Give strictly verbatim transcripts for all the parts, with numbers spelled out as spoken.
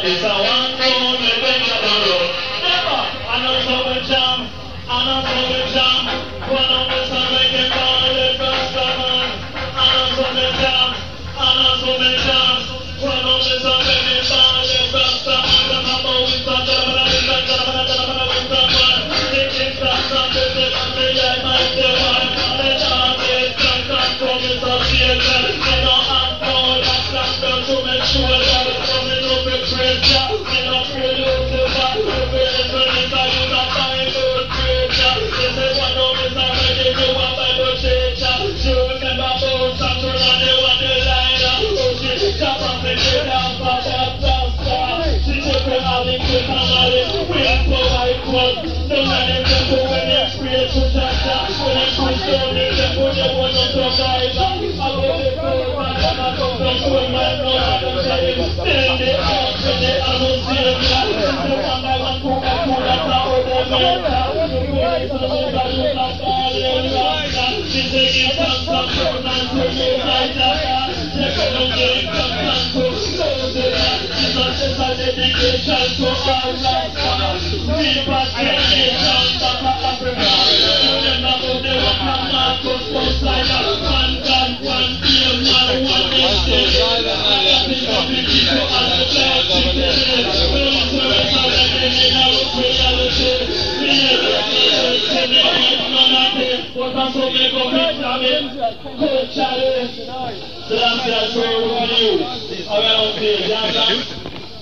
It's a one soul we bring to the road. Never, I know so we jam, I know so we jam. One of us are making all the customers. I know so we jam, I know so we jam. One of us are making all the customers. I'm about with the gentleman, with the gentleman, gentleman, with the man. They can stop something, they can say I might do one. They can't get some control, it's a theater. They don't have no that's not done to make sure that it's coming up with pressure. They don't feel you to back to the base when it's a you not find good creature. They say one of us are making you a Bible teacher. You remember about Saturn and they want the line. Oh, she jump up and get down for that pastor. She took her all in the family. We are so high club. No man in the pool when they're straight to Jaja. When they push down in the pool, they want to survive. I go to the pool, man, and I go to the pool, man, no, I don't say it. Then they talk to the associate, man. The one by one, pool, and pool, that's how they make that. The boys are so bad, you're not falling, man. She say give some, some, some, man, to me, like that. They don't give some, some, to close it, man. Jesus is a dedication to our life, man. Repatriation back to Africa. Remember how they were from Marcus, Poseidon. One God, one fear, man, one nation. I think of the people as the church today. We want to resurrect them in our reality. We need to be in the humanity. What I'm so big of it, Charlie. Good Charlie. So that's the story with you. Around here, yeah,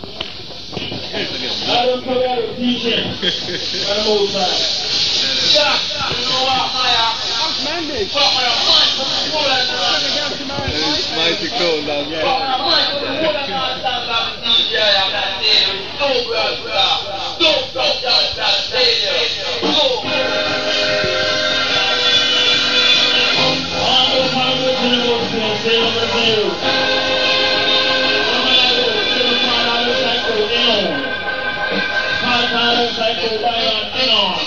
I don't know how to teach him. I'm old man. Yeah, you know what, Maya? I'm Mandy. Fuck my mind. It's mighty cold down here. Fuck my mind. What I'm not done about the D J, I'm not saying it. No, brother. Don't stop that stadium. No. I'm the pilot in the motion. Stay on the field. Cycle by an anon.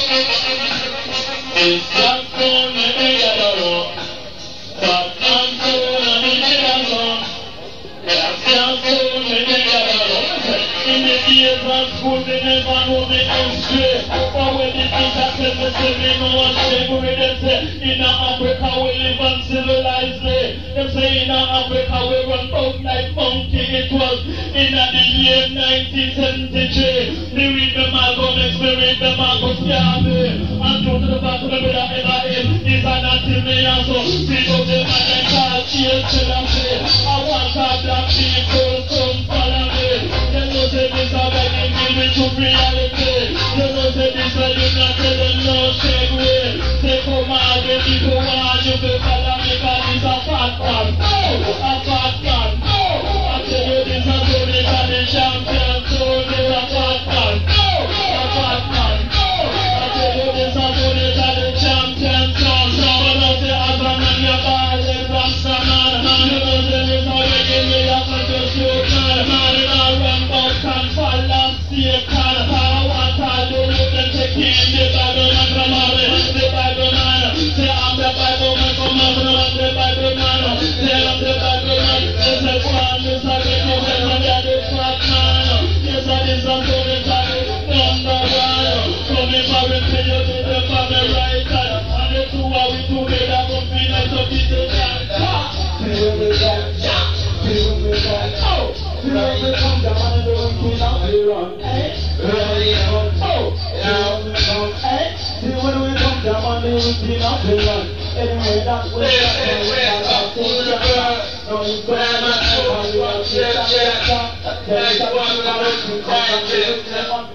It's just on the air, but I'm going to be alone. It's just on the air. In the years of school, they never know the history. But when the teacher said, they say, they know what slavery, they say, in Africa we live uncivilizedly. They say, in Africa we run out like monkey. It was in the year nineteen seventy-three. They read the Malcolm X, they read the Marcus Garvey. And go to the back of the middle of Ibrahim. It's an anti-mayor, so people say, man, they can't change till I'm saying, I want our black people come follow me. They know say this are begging me with true reality. They know say this are you not telling no shame way. They come out, the people want you to follow me, cause it's a fat man. No, a fat man. No, I tell you this is only for the champion. So they're a fat man. No, a fat man. No, I tell you this is only for the champion. So someone out there as a man, you're bad and rasta man. You know say this are begging me up and just shoot man. Man, it all run back and fall and stay calm. I want all the youth and take in the Bible man from Harry. The Bible man. Say I'm the Bible man from Harry. I'm the Bible man. Say I'm the Bible man. They say one, this are the people and they're the fat man. Yes, I did some to the time. Number one. Coming for it to you to the family right hand. And the two are we together confident of the chance. Feel me back. Feel me back. Oh. Feel me come down and don't pull out the run. Ready on. Oh. Feel me come. See when we come down and they will pull out the run. Anyway, that's where that's where I'm going to go. No, you go and you are check, check, check. There's one that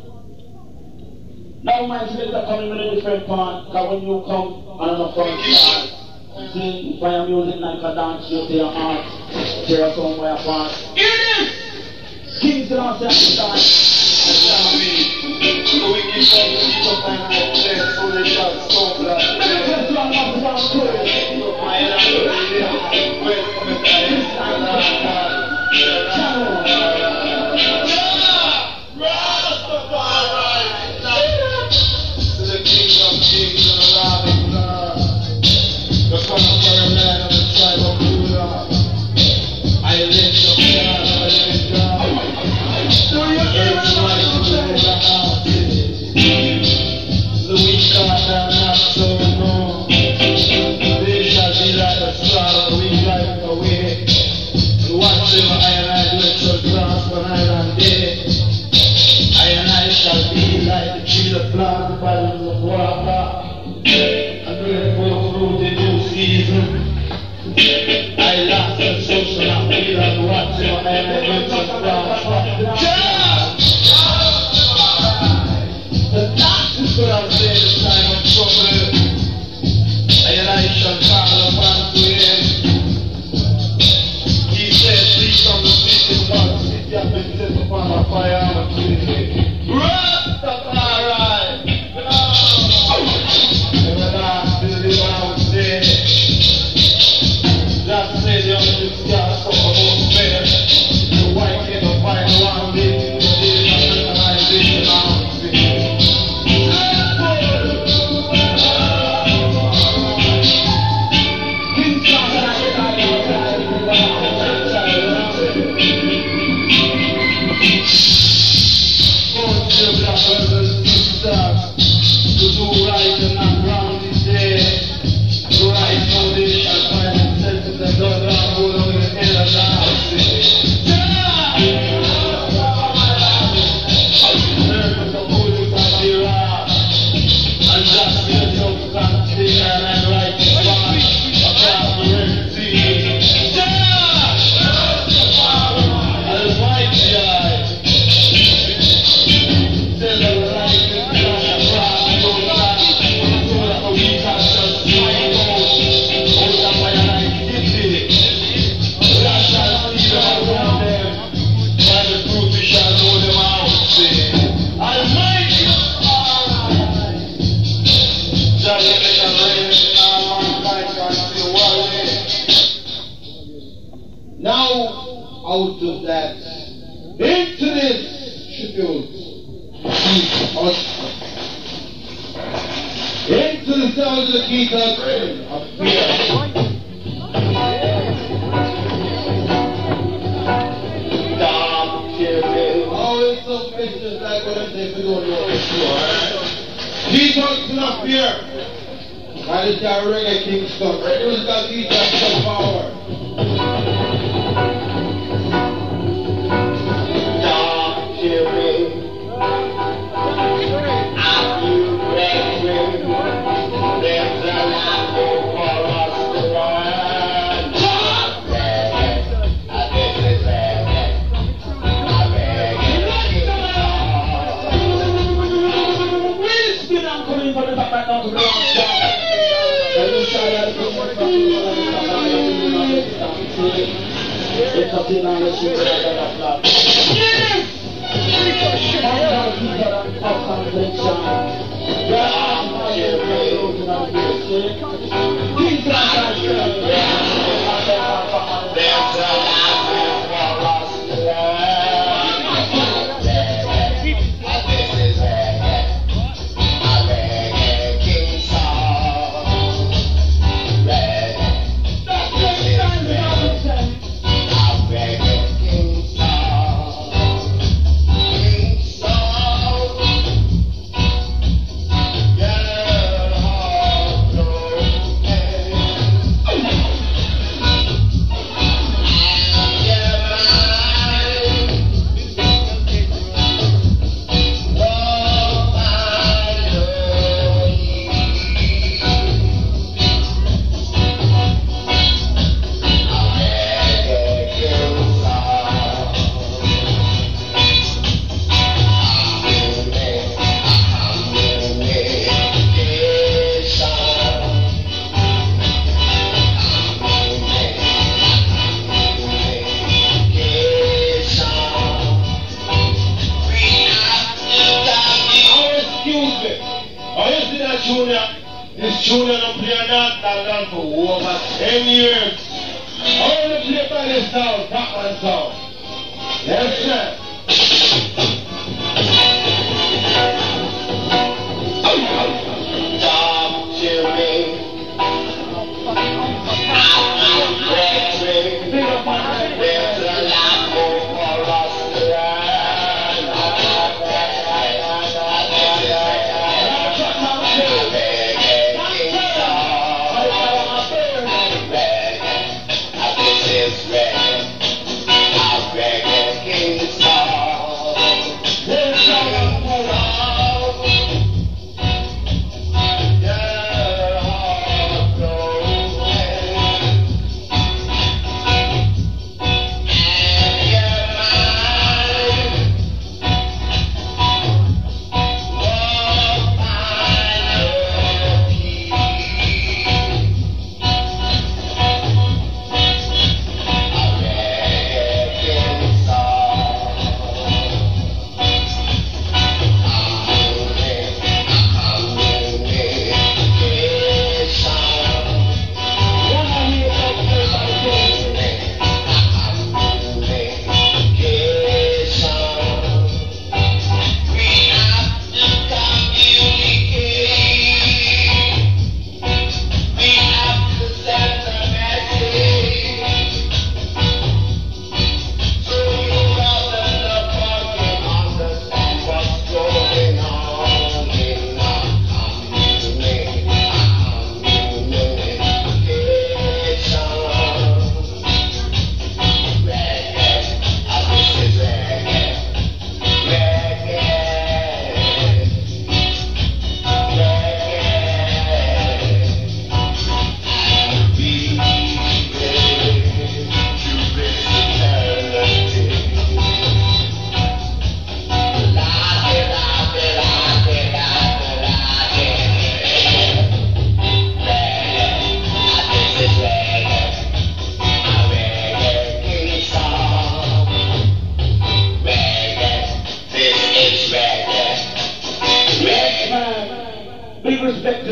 now my friends are coming in a different part. Because when you come and I'm a front part, sing fire music like a dance, you to your heart. Share somewhere apart. Hear this! Kings and all that start. So we keep on, we keep on finding out there, so they shot so blood. Let me tell you, I'm not the one to it. My head out of the way, where it's coming from, it's time to have channel. Rastafari! To the king of kings and the Lord of lords. The conqueror man of the tribe of Judah. I lift up God, I lift God. whatsoever I and I do it shall prosper night and day. I and I shall be like the tree that planted by the rivers of water, and bring forth fruit in due season. I laugh and so shall not feel, and whatsoever I and I do it shall prosper. The last is what I'm saying this time of trouble. I and I shall call upon to him. He said, please come to see him, God, if you have been set upon a fire, I'm a tree. Rastafari! And the last building I would say, just say the only scar so about fair. The white king of fire, one day, the day of organization, I would say. To do right and not wrong this day. To right now they shall find themselves in the blood and hold on in the head of the house. Servants of Holy God, and just let them stand still and right one across the Red Sea. Almighty eye. Tell the light is not across. Now, out of that, into this tribute, into the sound of the guitar of fear. Always some questions like what I say, we don't know for sure. Guitar not fear. And it's got reggae Kingston. Reggae's got guitar some power. Dark children. There's a lot for us to learn. This is reggae. We'll spin and come in for the top right now to the last shot. And you shall have to come from the top right now to the last shot. It's a thing on the ship that I got flat. Yes! I'm going to keep that up on the shot. This junior don't play a dance down for over ten years. I want to play by this sound, Batman sound. Yes, sir. Stop chilling. I'm ready. There's a lot more for us to learn. This is red.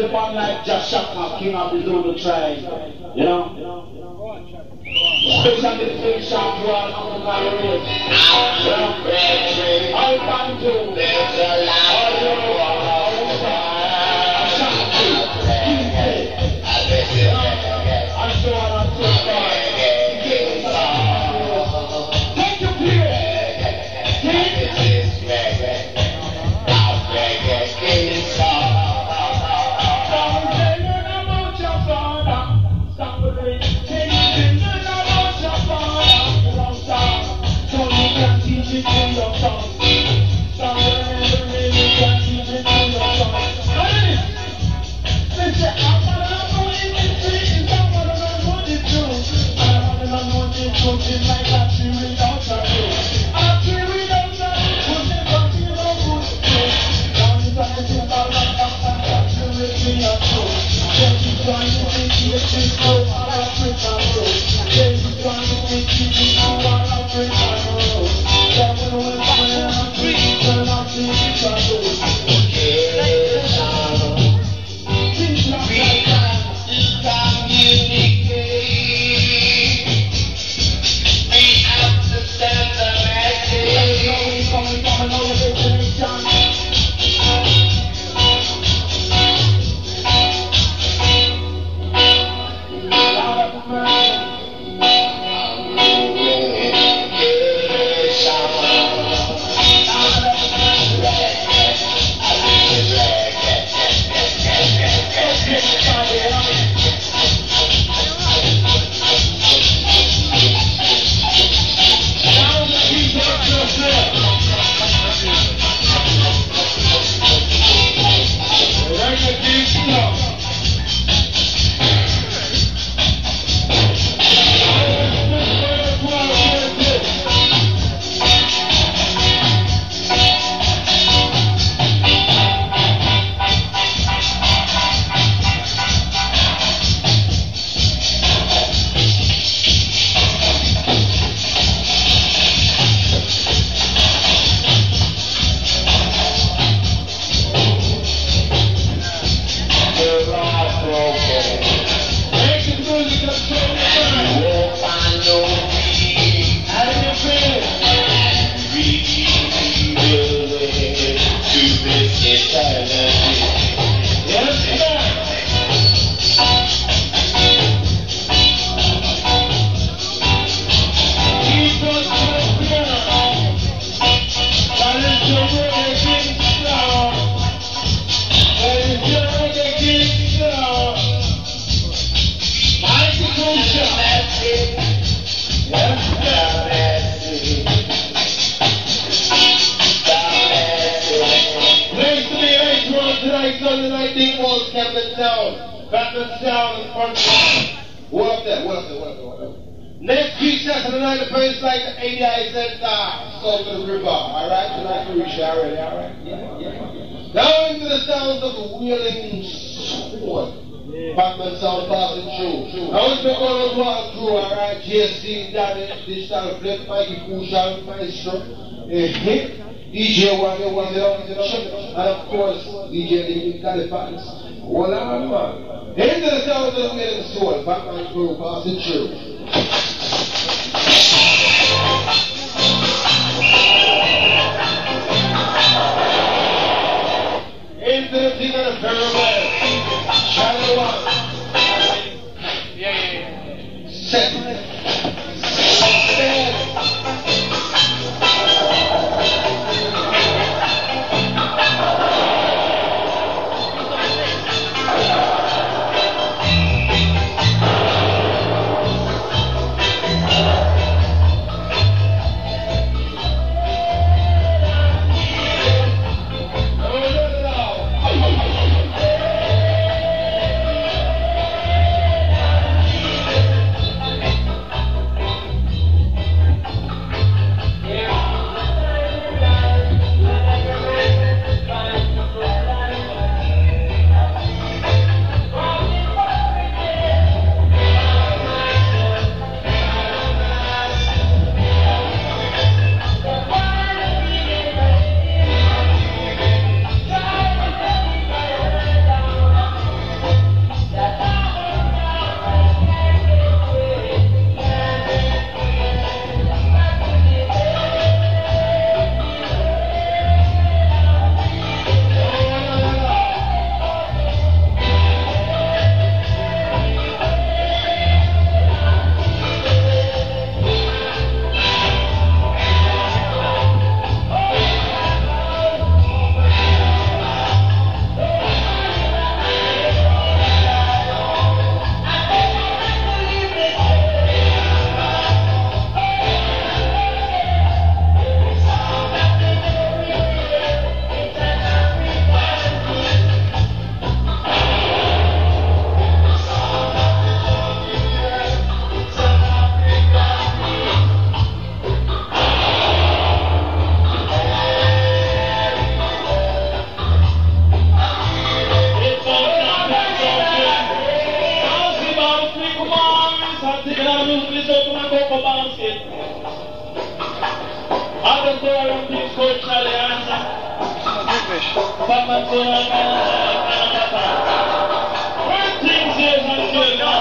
the one like Joshua, king of the Zulu tribe. You know? Especially the big shop one on the gallery. All Bantu. There's a lot of Next week, Saturday night, the place like the A D I Center, South of the River. Alright, tonight we reach there already, alright? Yeah, yeah. Down to the sounds of the wailing sword. Batman sound passing through. I want to make all those walk through, alright? J C, Danny, Digital Flip, Mikey Crucial, Maestro, D J Wagner, and of course, D J David Caliphans. Hold on, man. Into the sounds of the wailing sword, Batman crew passing through. Into the thing of the pyramid. Shadow one. Yeah, yeah, yeah. Set. Set. fish. Batman soon and one thing says until now.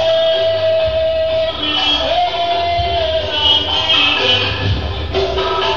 Then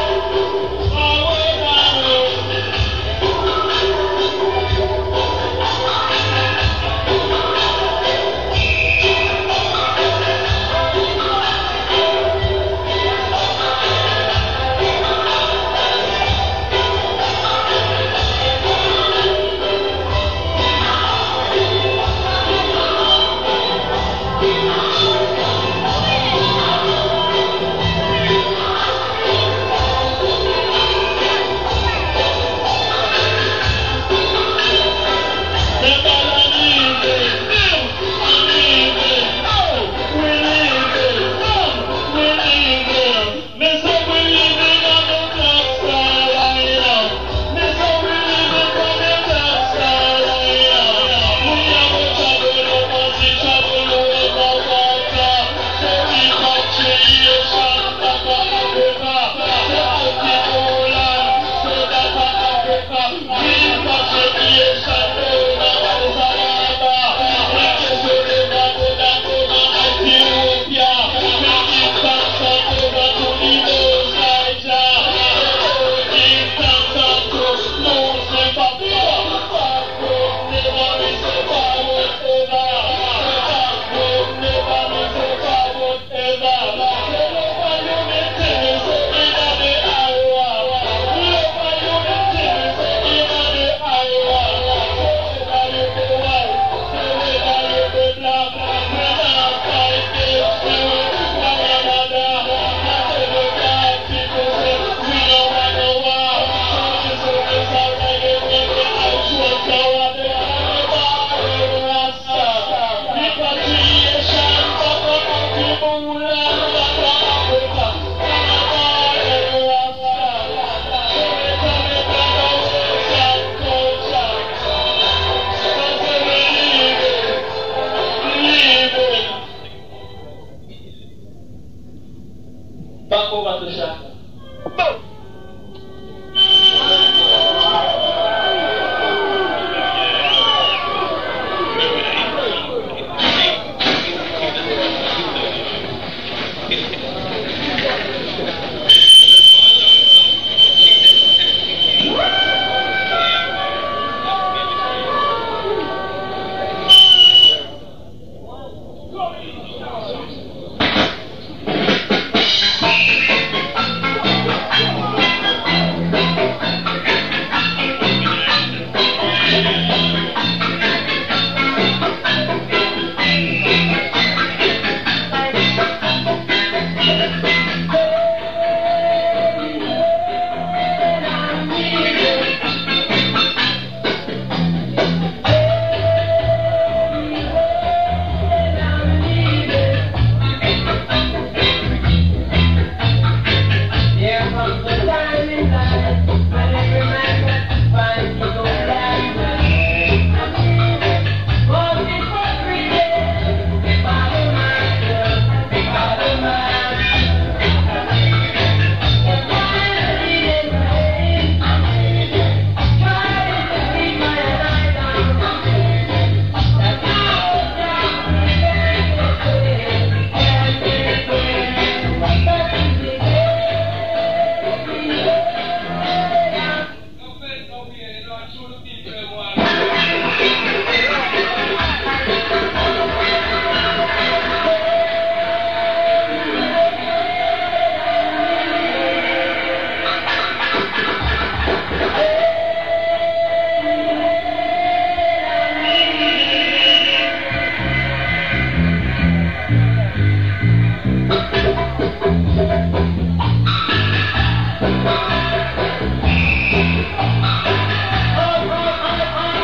All right, all right, all right.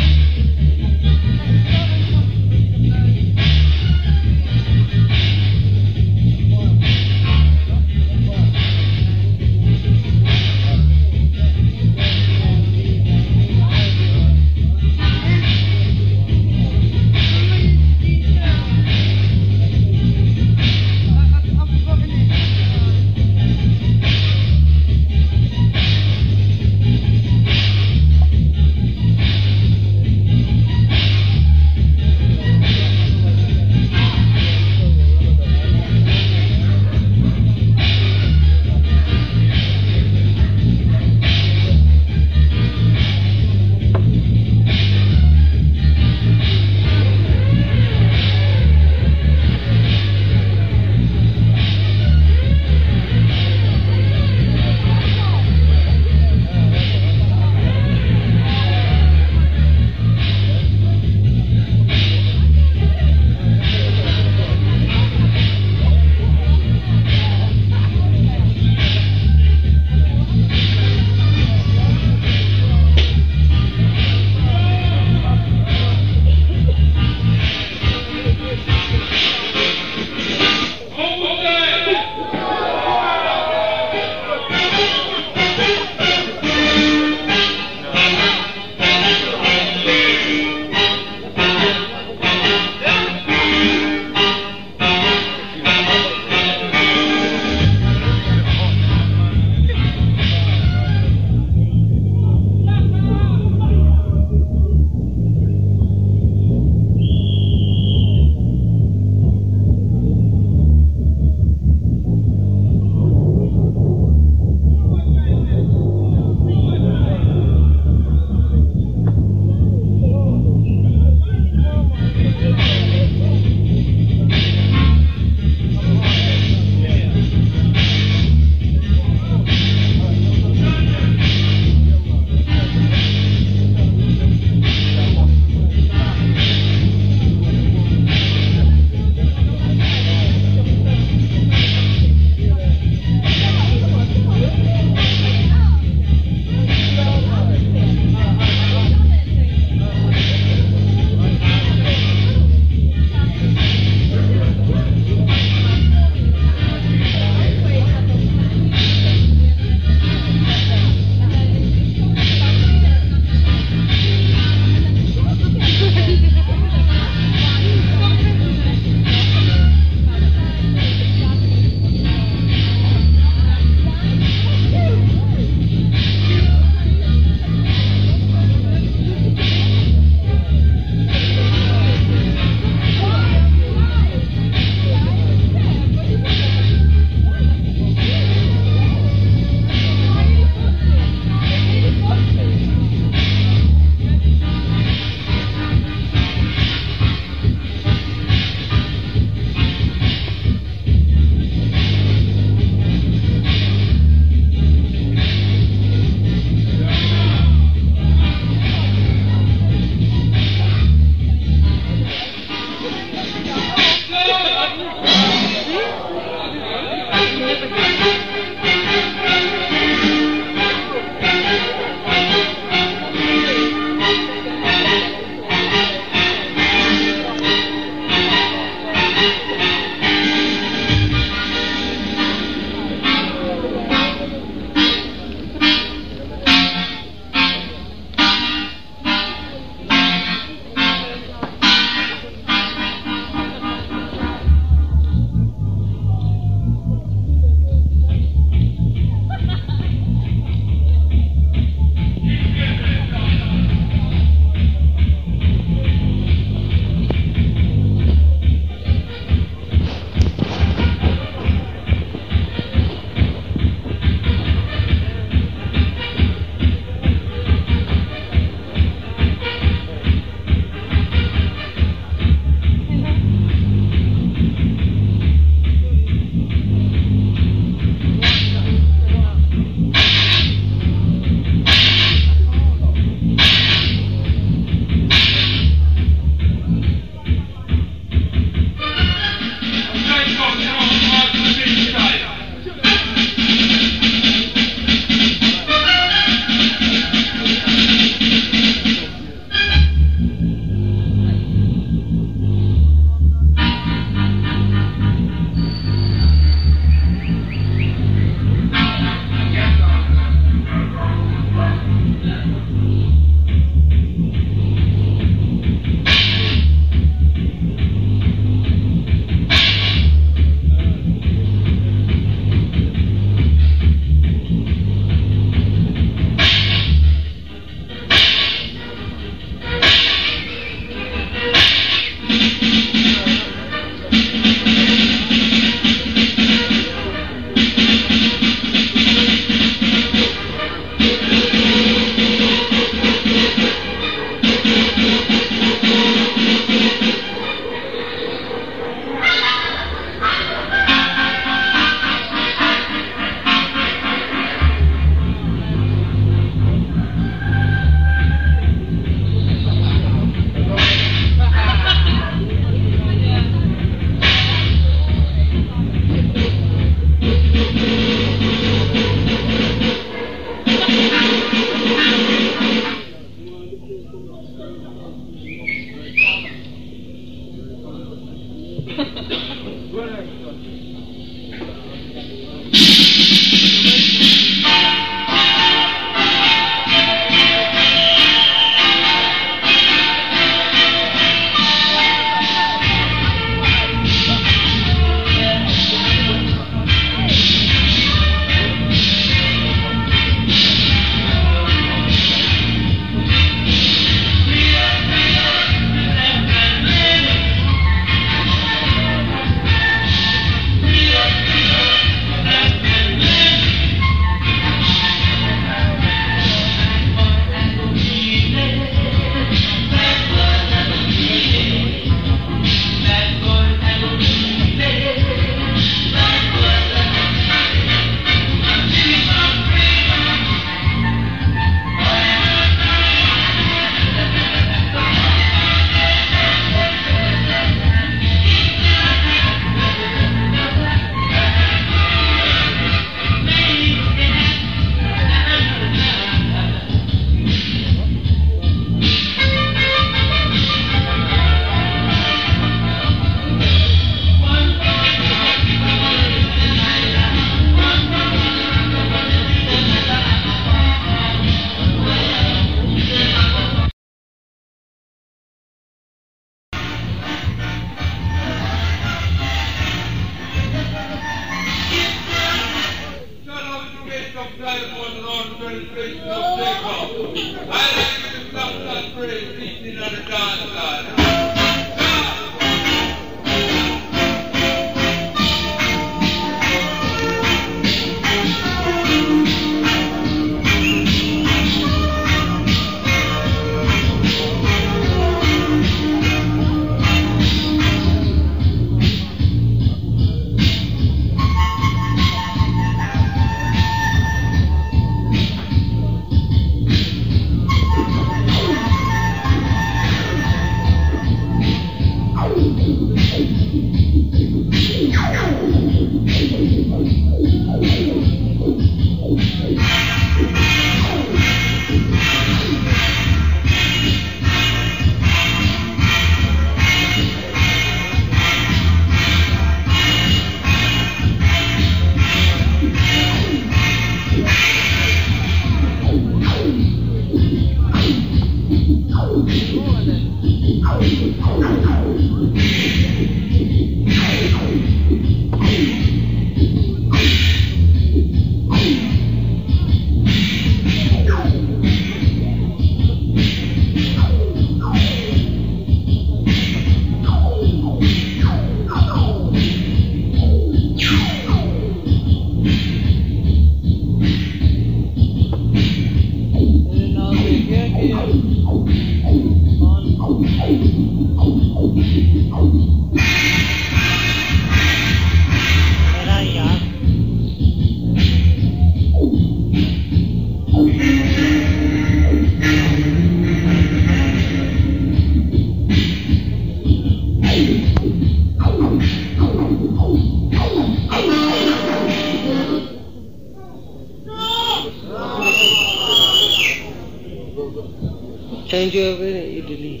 Change over it, delete.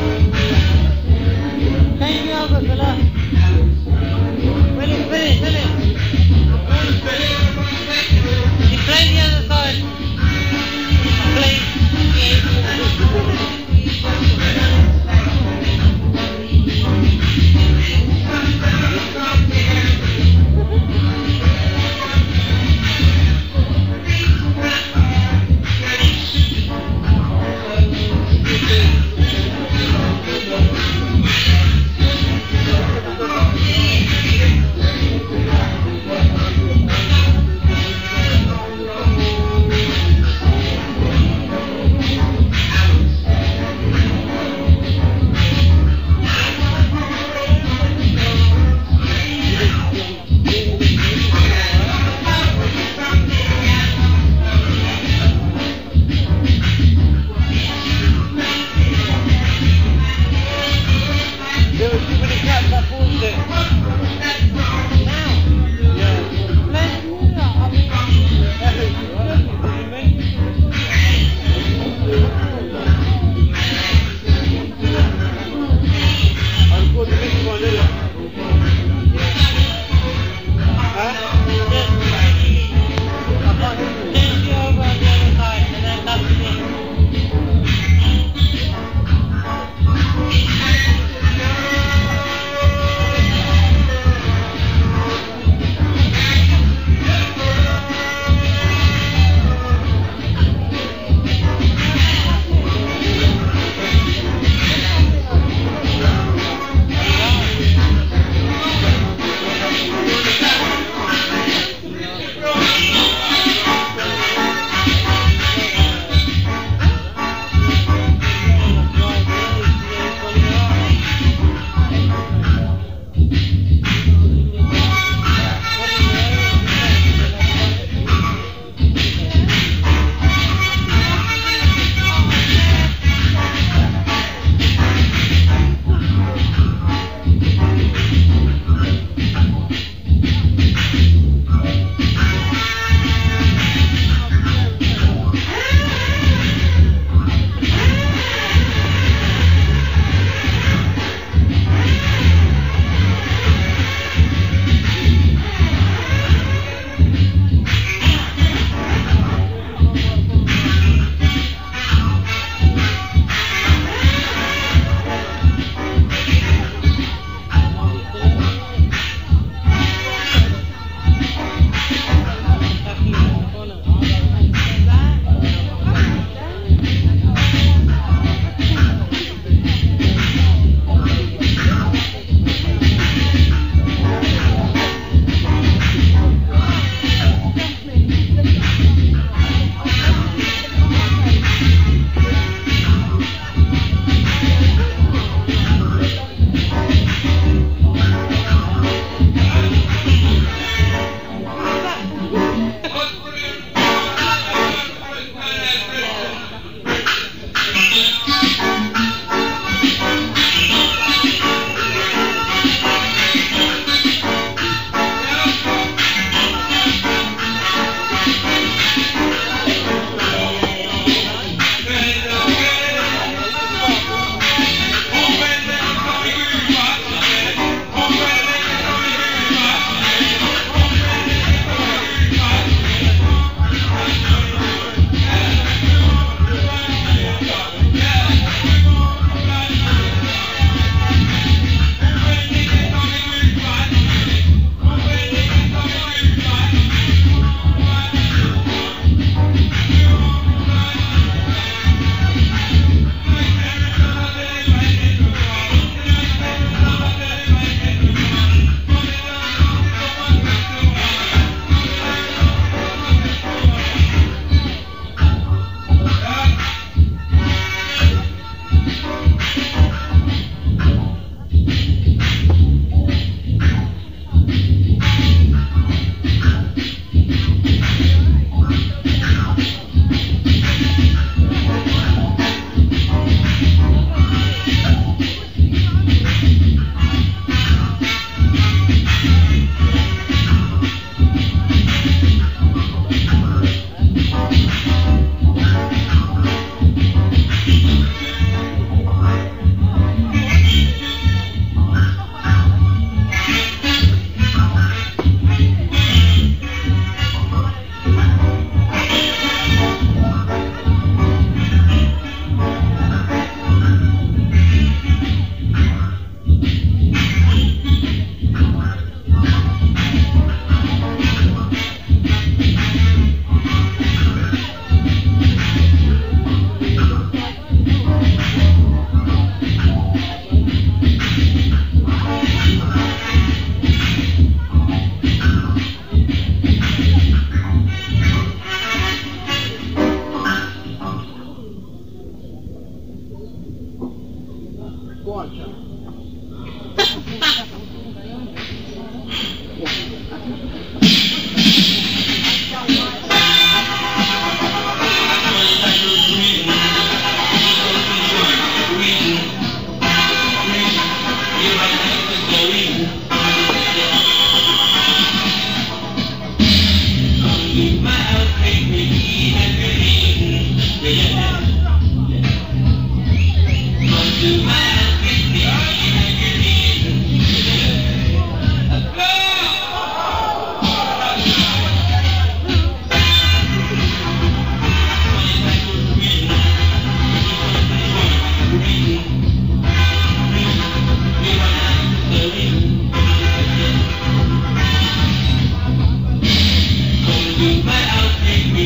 Finish, finish.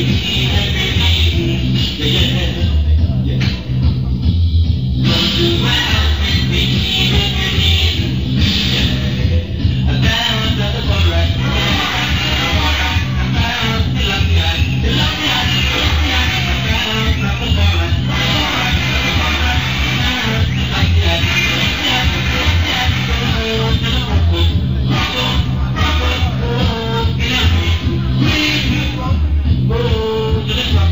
Move to the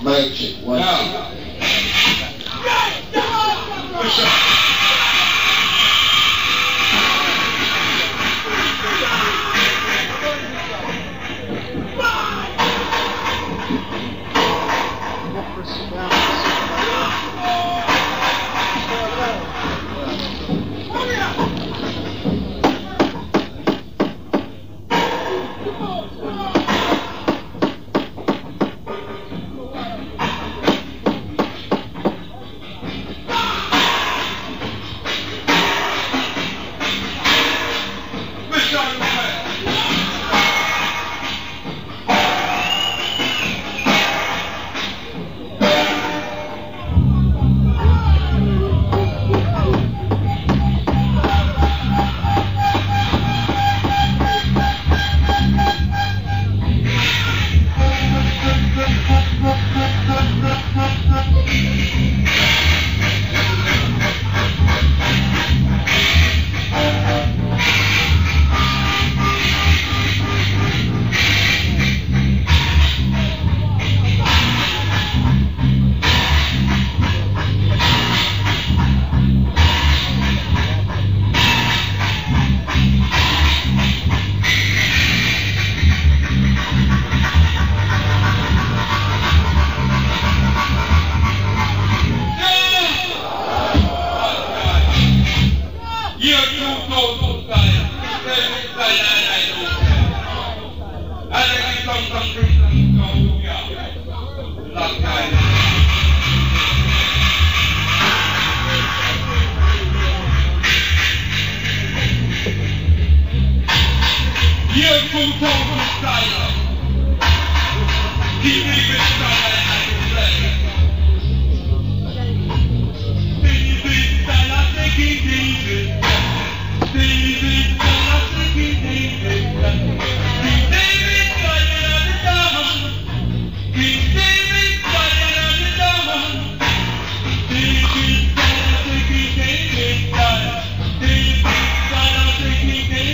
Mic check. One, Now.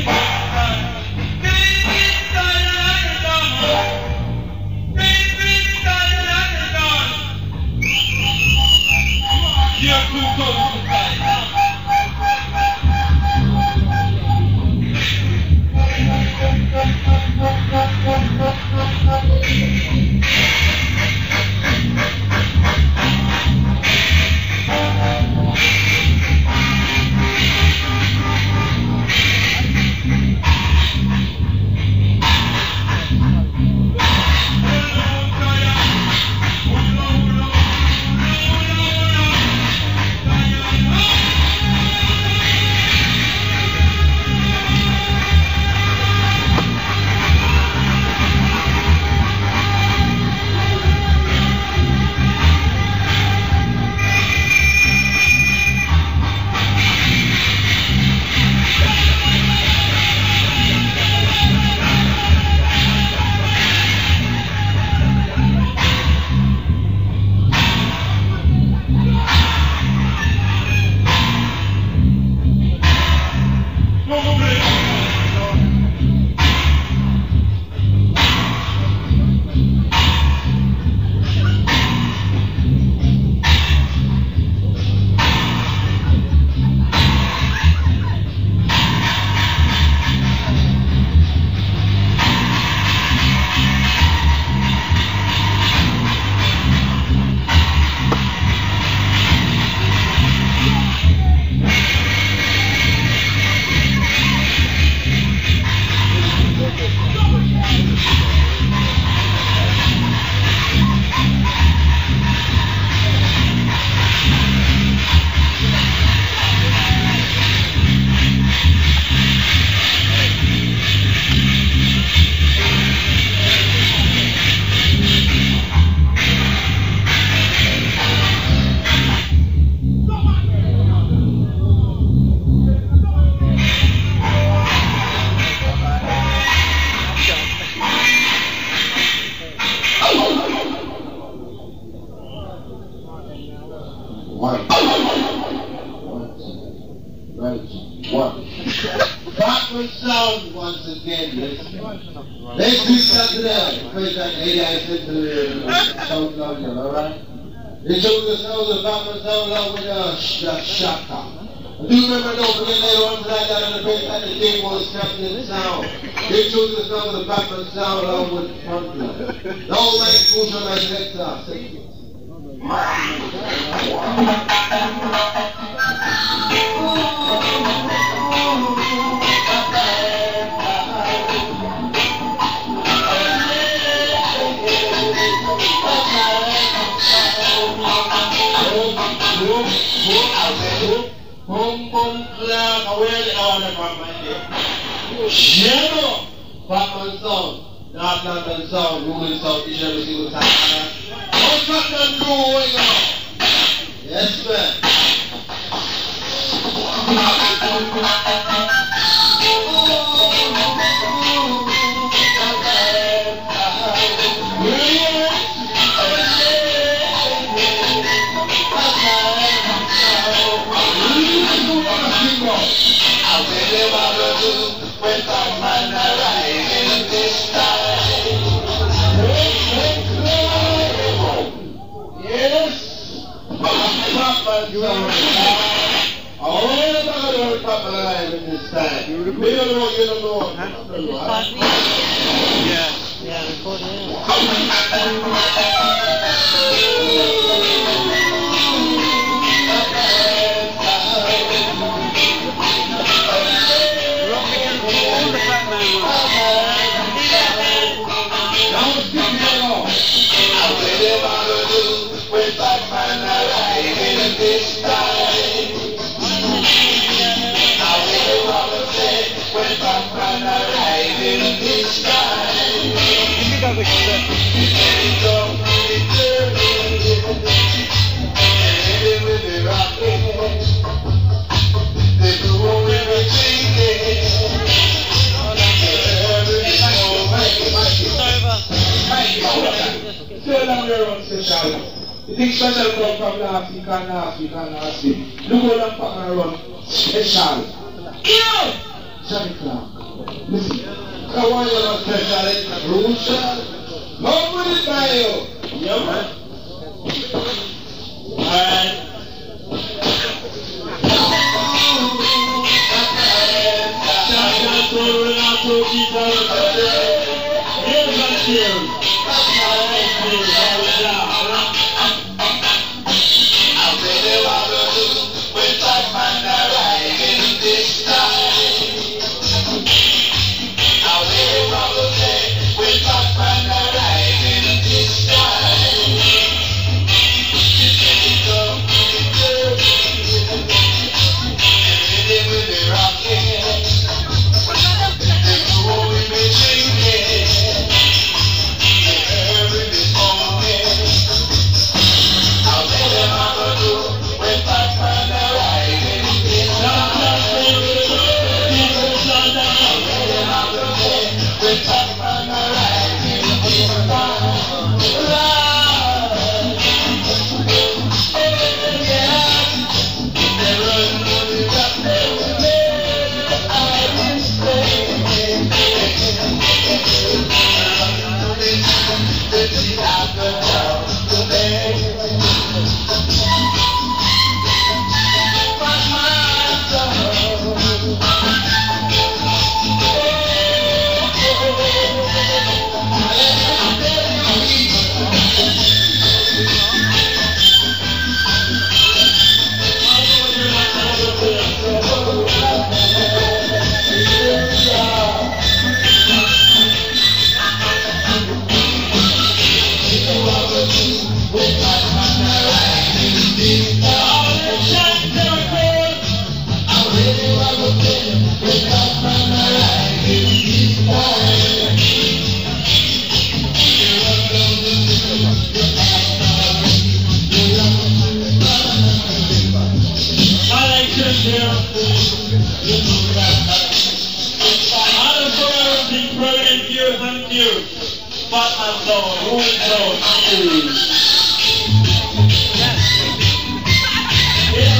Baby, once again. Next week Saturday, first at eighty-eight Central South London, alright? They show the sound of the Batman sound along with the Shaka. I do remember, don't forget later on tonight that on the place at the game was Captain Sound. They chose the sound of the Batman sound along with the front. No way, school to my sector. Boom, boom, cloud, away the order from my head. Shadow! Batman sound, North London sound, ruling sound, each and every single time. What's that going on? Yes, man. Yeah. Yeah, record You think special come from last week and last week and last week. Look how long pack and run. Special. Kill! Johnny Clark. Listen. I want you to special. It's crucial. Come with it by you. Yeah, man. Alright.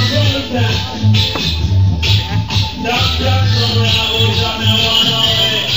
Doctor from Rabo, Jamaica,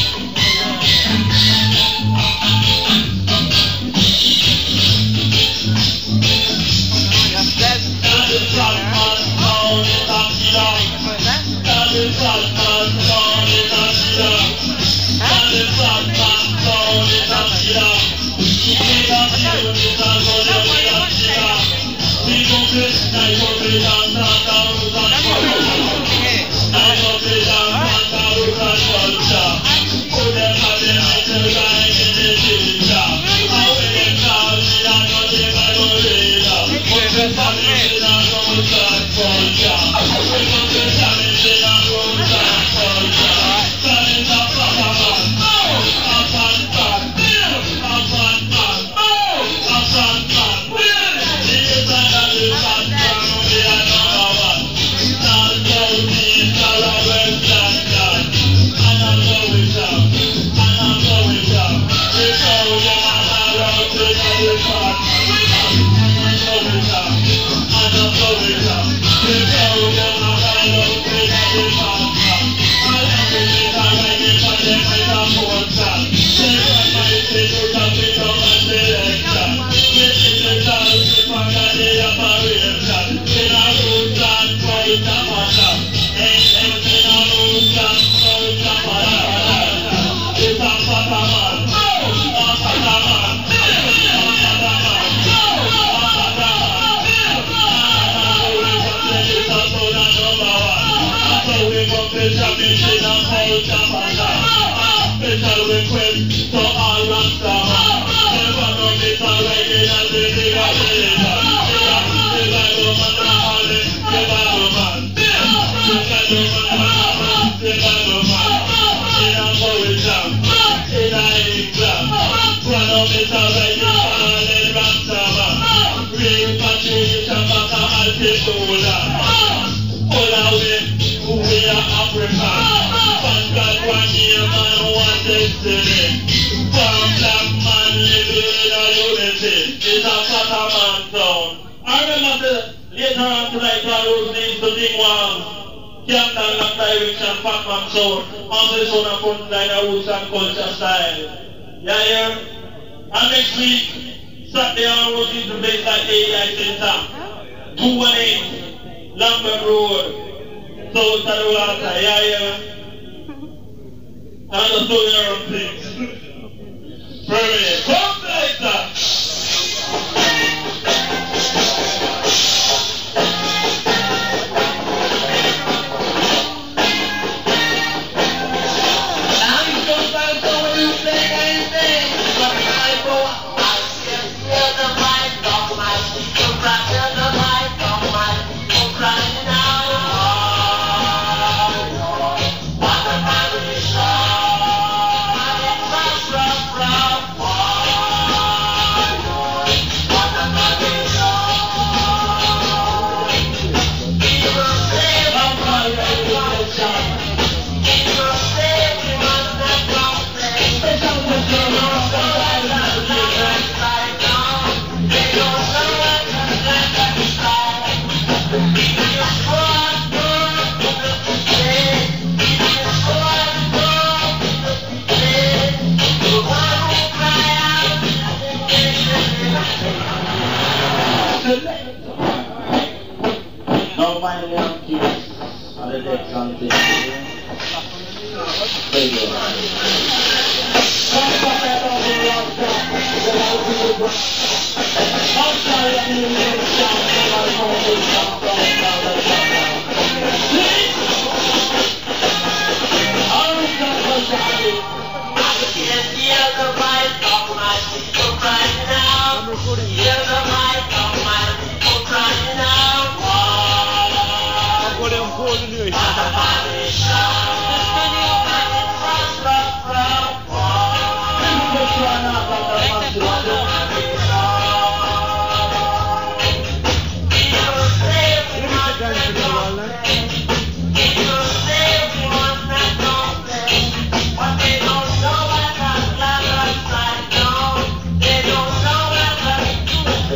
They don't know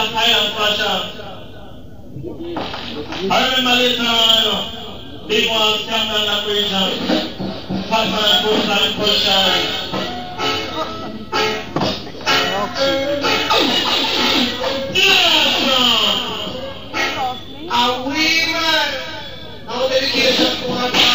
that iron flasher. I remember later on, big one camped on that region. Fatman and Coastline Culture. Yes, man! A wee man! No dedication to one man.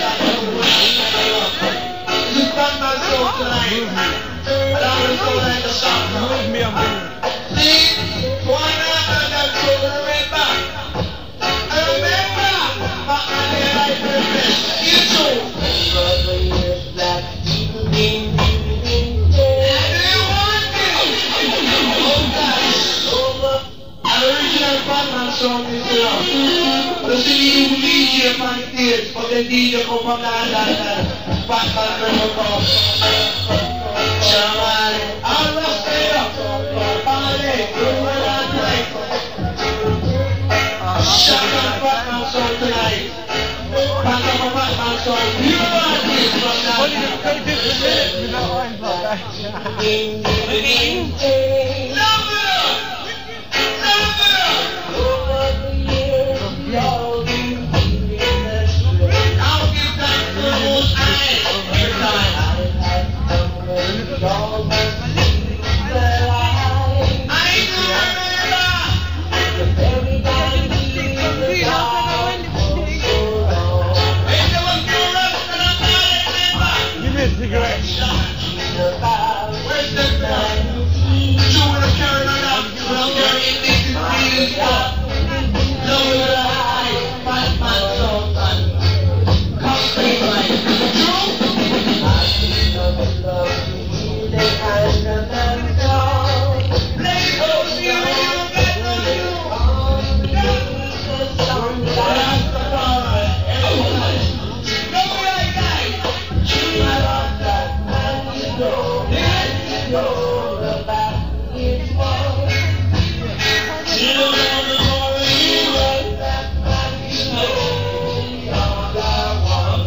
This is Batman show tonight. And I will go like a shot. See? One man that show, remember? And remember! Batman here like this. You too. Black people ding, ding, ding, ding. And they want it. Oh, gosh. Over. And the original Batman song is here. The city who D J on the stage, but the D J come from that and Batman never come. Shaman, all the straight up. Ballet, over that night. Shaman Batman song tonight. Batman Batman song. You want this from that night. Ding, ding, ding, ding. Number! Number! Over the years, y'all been keeping the straight. I'll give that to the most high every time. Y'all must believe that I I do remember. If everybody believes that I was so wrong. If there was no rest, then I'm not remember. Give me a cigarette. Where's the man? Chewing a carrot on that. Well, carrying this is really tough. Lower the high, Batman song, man. Come straight like true. I think of the love to you, they kind of done song. Let it go, see you, get to you. On the song, that's the power. Everybody. Go right, guys. Choose my love, that man, you know. Let it go, the back is wrong. You know the glory you are. That man, you know. You're the one.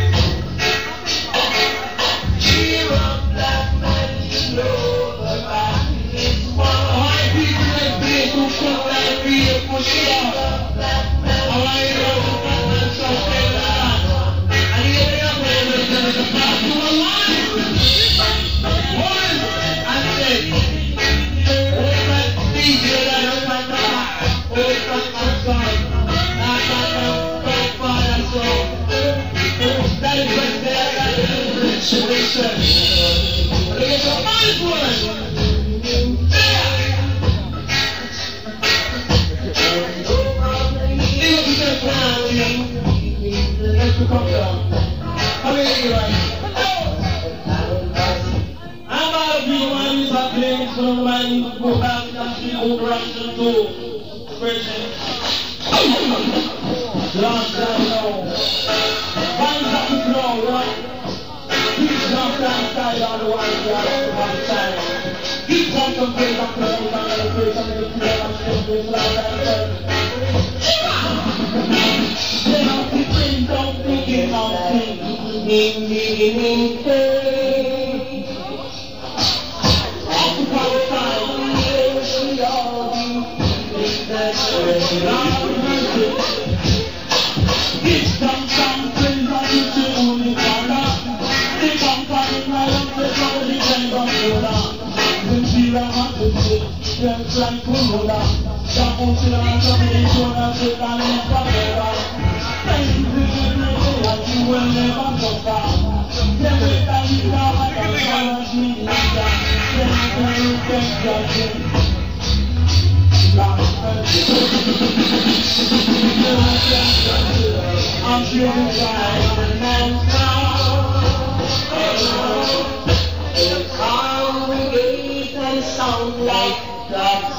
Cheer up, that man, you know. The back is wrong. Why people like this who put that video push it up? That man, Why you know the Batman song say that? And you hear me up there, there's a path to a line. One, and then, old man D J that is my number, old Batman song, not Batman Godfather song. That is what they are going to do. Listen. Look at the man's word. There. Even if they're planning, let's come down. How many you right? I'm out of you, man. These are things for the man to go back and see operation two. Question. Last time now. Find something now, right? Keep some time side on the one side, on the one side. Keep some some place up there, on the place, on the place, on the place, like that. Then I'll keep bringing down, thinking of things. ding, ding, ding, ding. Off the one side. Give some something that you do only corner. They come coming right up the road, they can go further. Them feel like what to say, them try to hold up. Some won't see them and some of them show them they can live forever. Thank you to them, that you will never suffer. Them with that you now have a challenge me later. Them will respect your thing. I'm feeling like a man's now. They congregate and sound like God's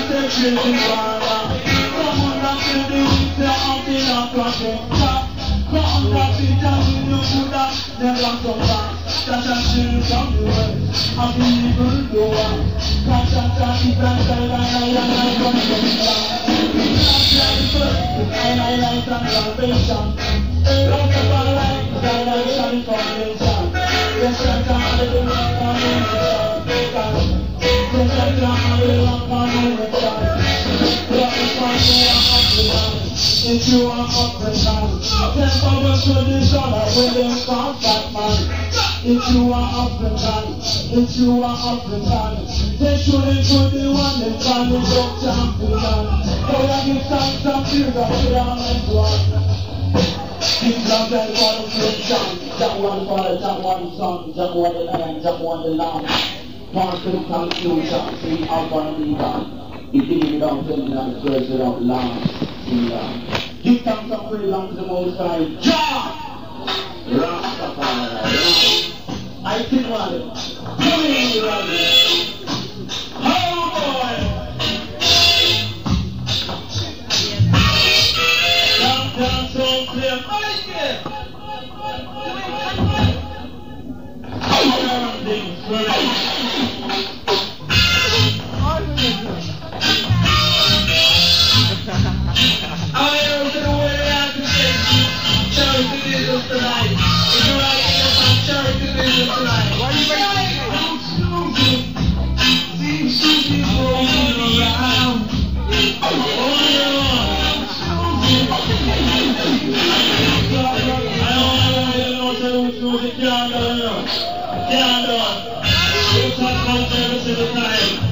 Someone that's in the winter, I'm in a project. Come back in time, you know Buddha, never come back. That's a sin from the world. I'm the evil doer. Catch a time, that's a lie, I am not going to come back. And I like that salvation. Love the life, salvation, foundation. Yes, I can't do it, I'm in the sun. Yes, I can't do it, I'm in the sun. Love is my way, I'm up the line. If you are up the line, then power to this other with them contact man. If you are up the line, if you are up the line, they shouldn't put the one that can be up champion. So I give thanks and praise to the Almighty. Give love and one creation. Jack one father, Jack one son, Jack one the lion, Jack one the lamb. Perfect confusion, see Alpha and Omega. Beginning without ending and close without last. Give thanks and praise unto the Most High. Jah! Rastafari. I think one. Come in, Rabbi. Oh boy! Down, down, so clear. Mike! Everything's ready. I am going to wait out to say, Cherry to Jesus tonight. If you're right here, I'm Cherry to Jesus tonight. Why are you making it? I'm stupid. Seems to be rolling around. All around. I don't know which music can't do. Can't do. It's not called every single time.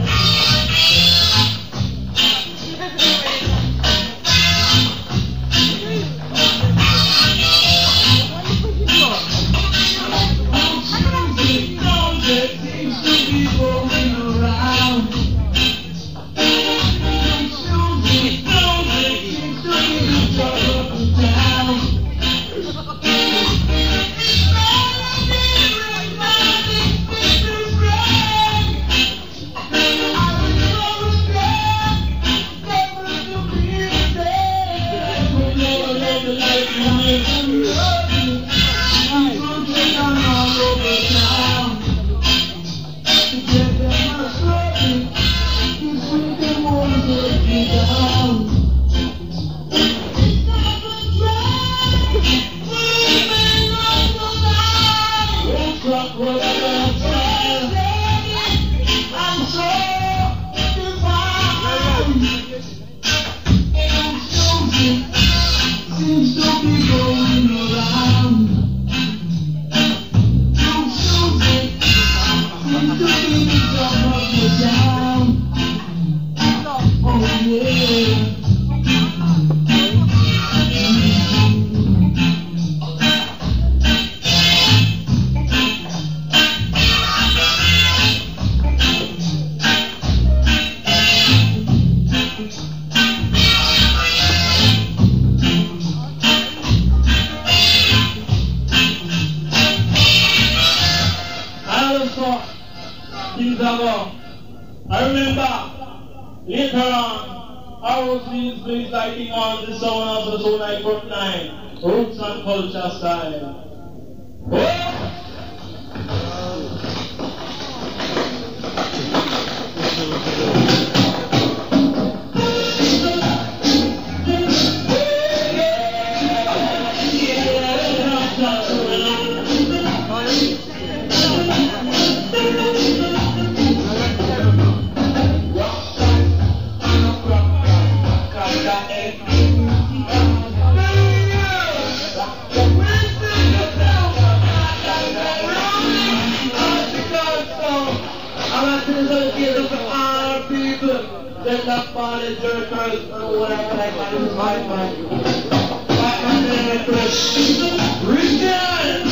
I remember later on, I was these plays lighting on the sound of the Soul nine point nine, Roots and Culture style. Oh! Then that body jerkers or whatever they might do, fight my fight my name Chris. Return!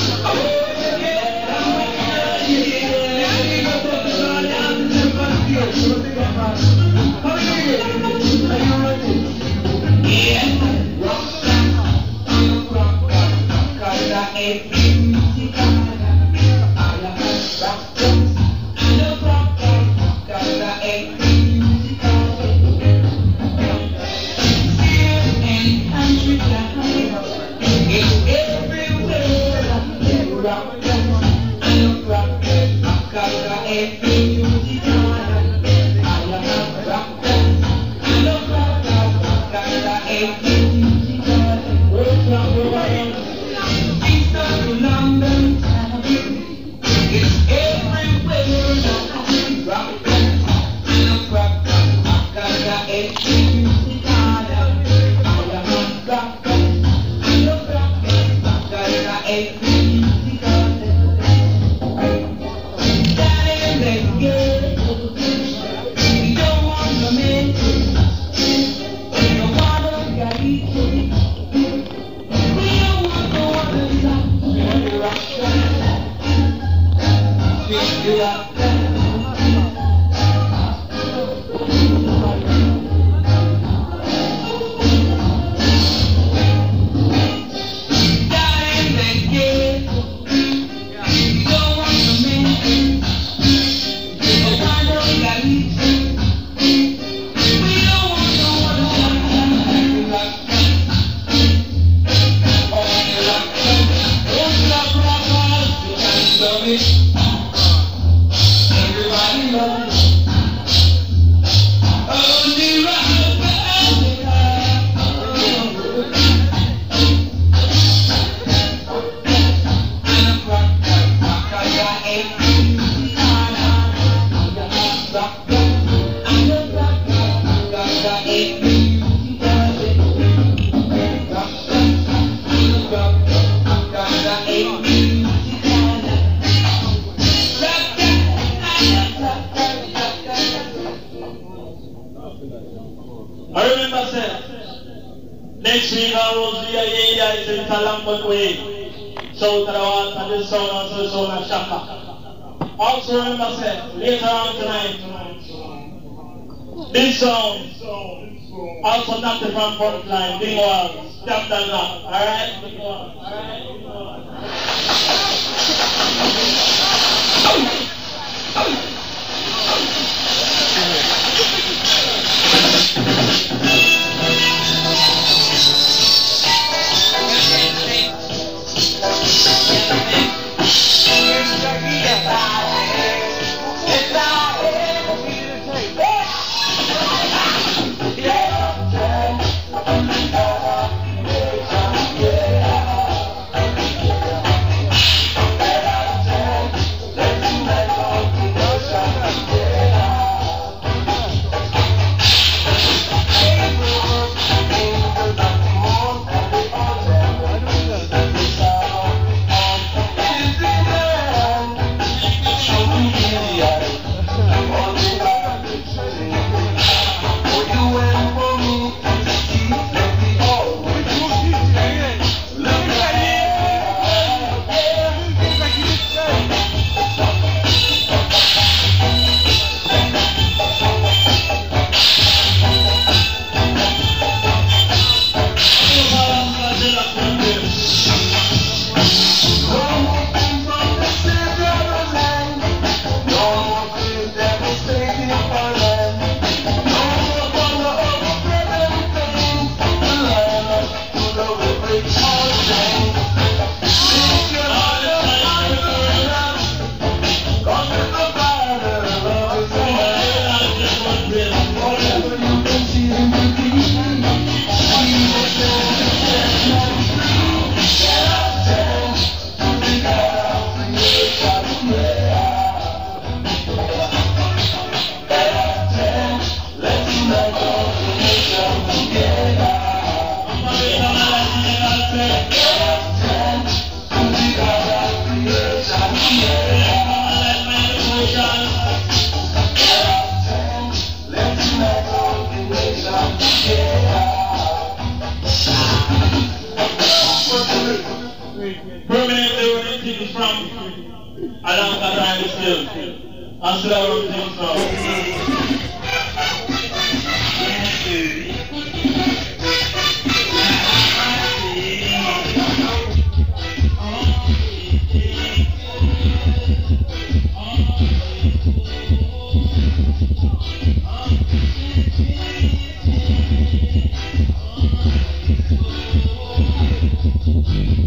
Thank you.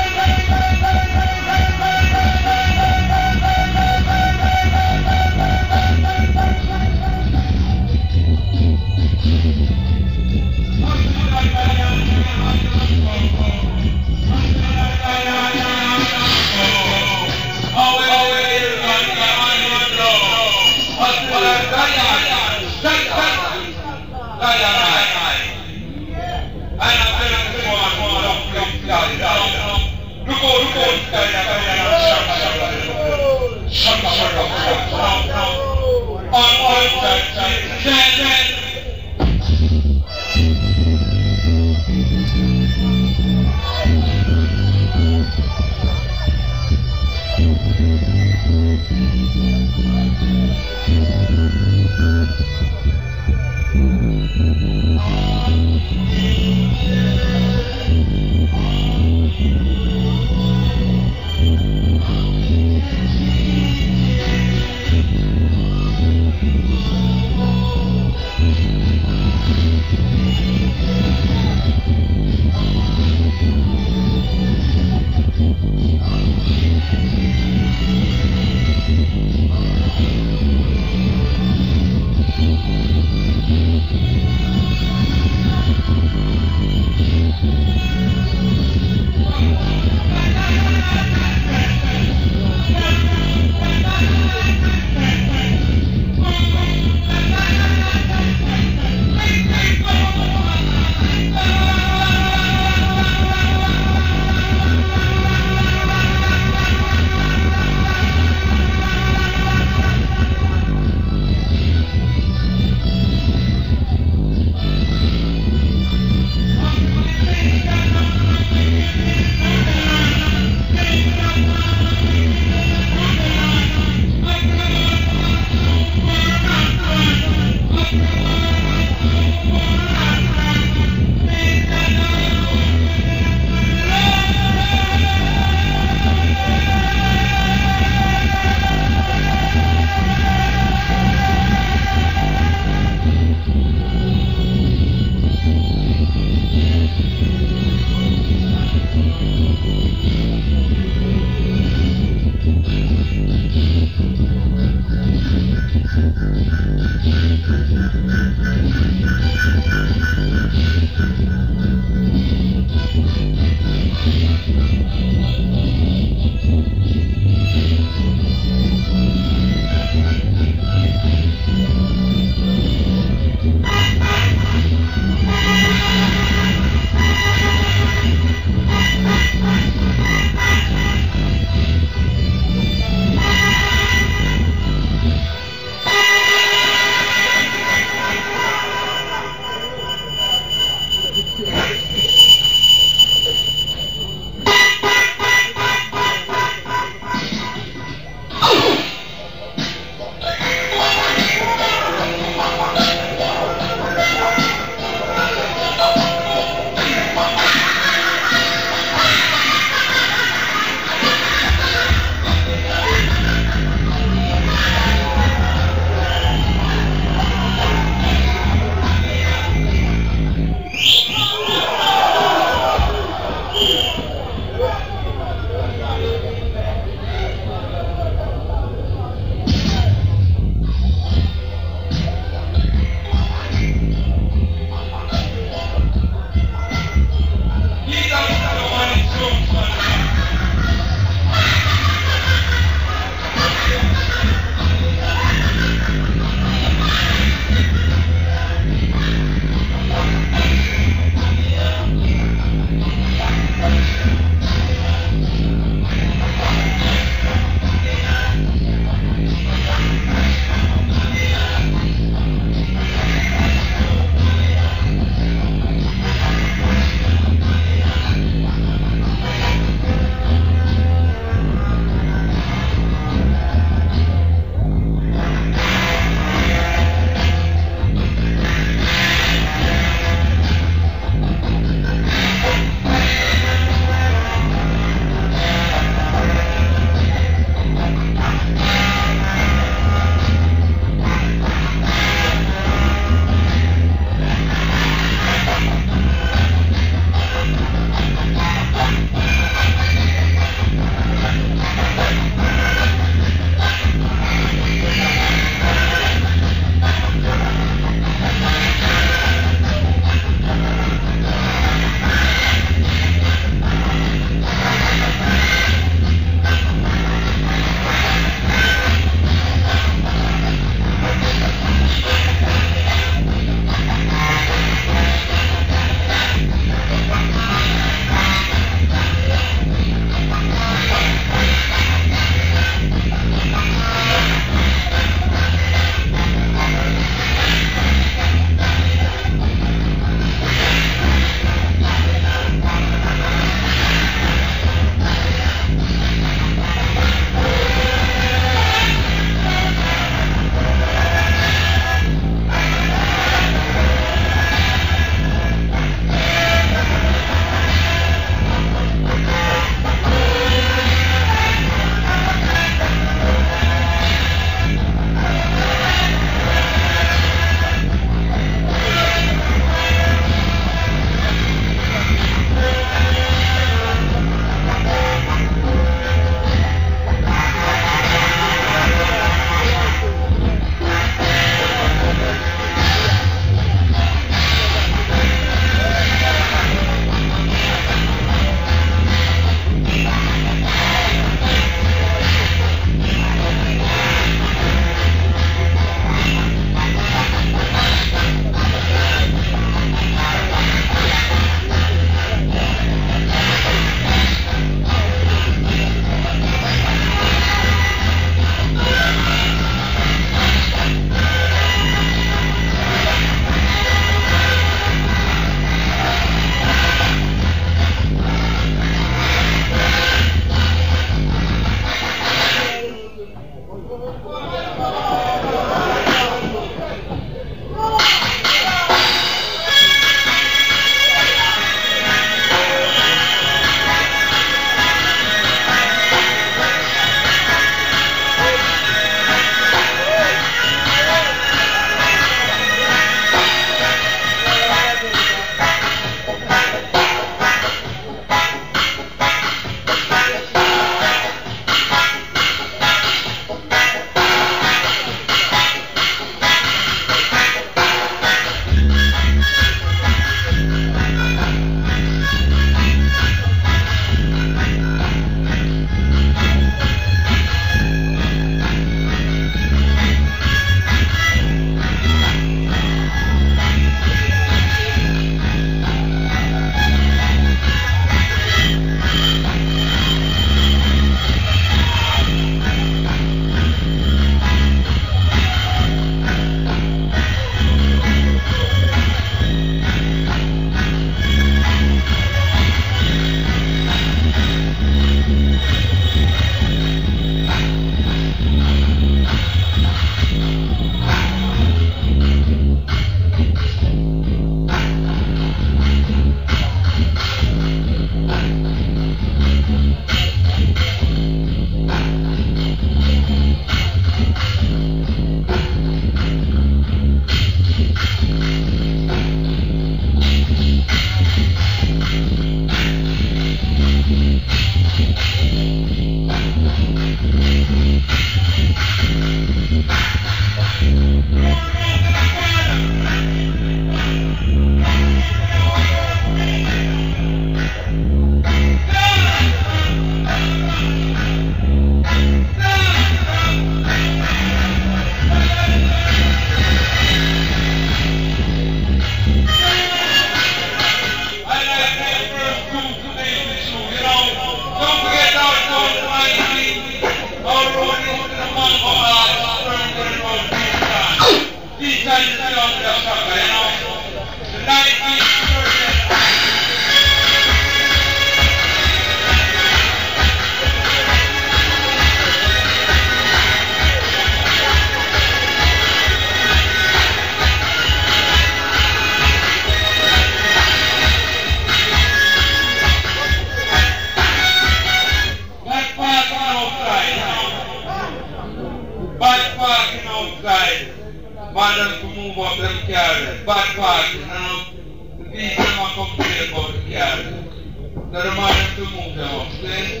Madam to move up them carriers, bad parties, now the people are complaining about the carriers. Now the madam to move them up, see?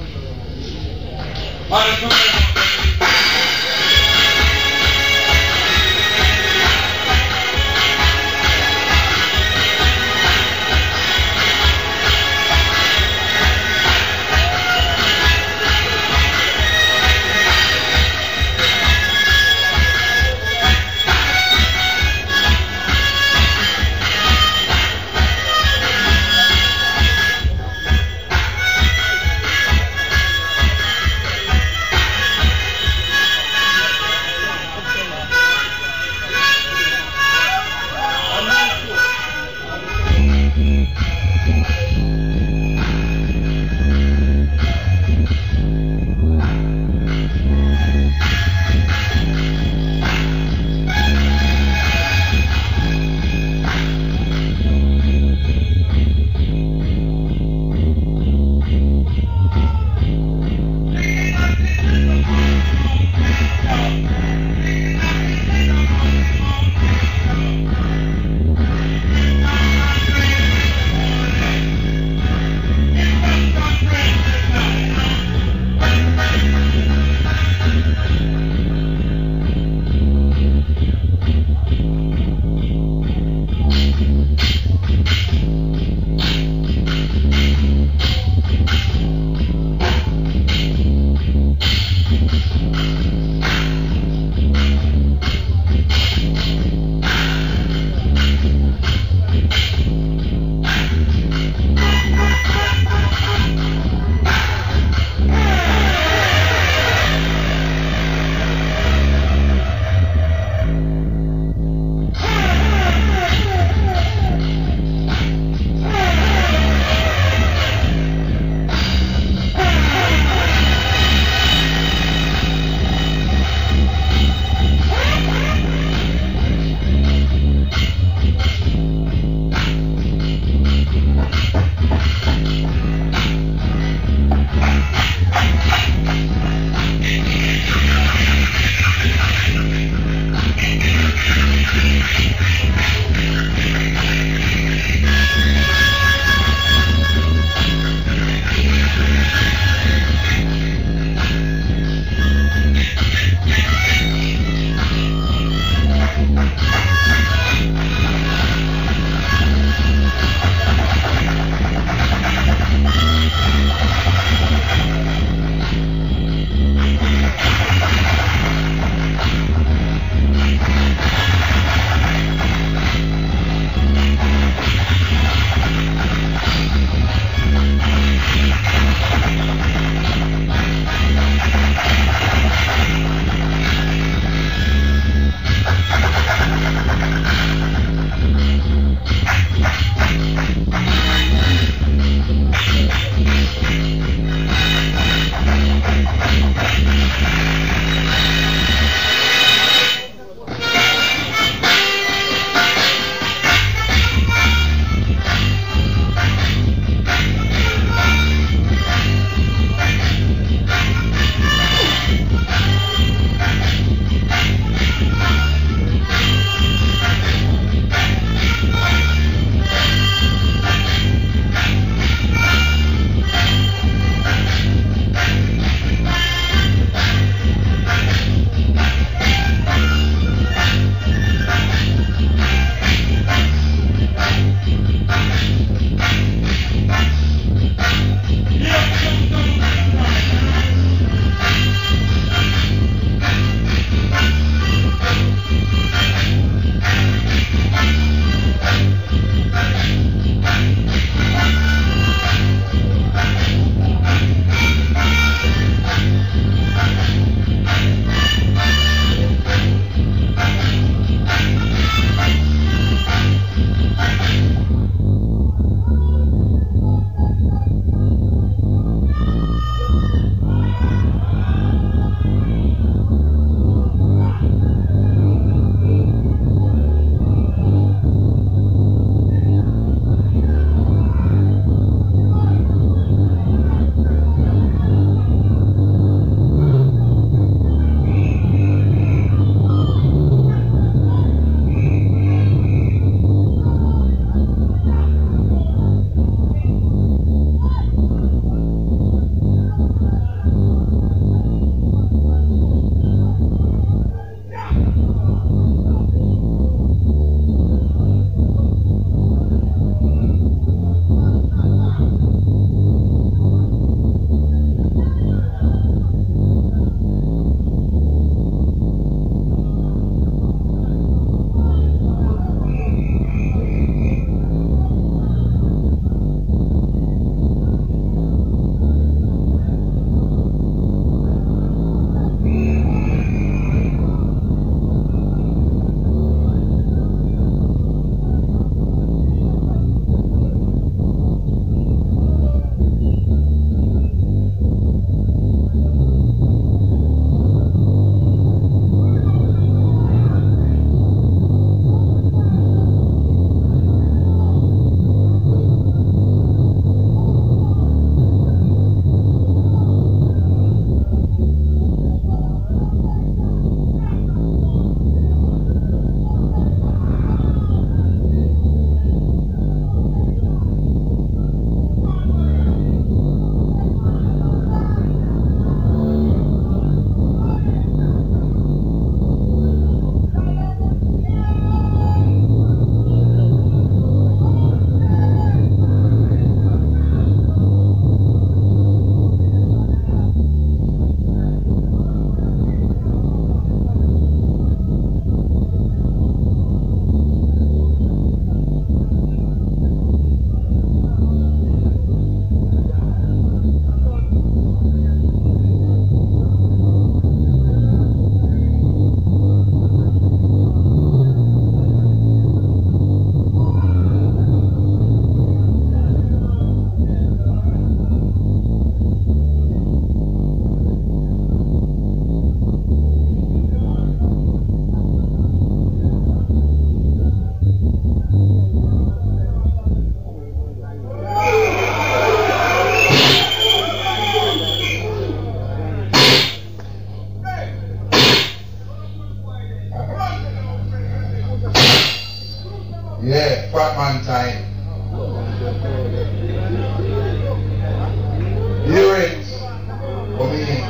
Madam to move up them. Yeah, Batman time. Hear it for me.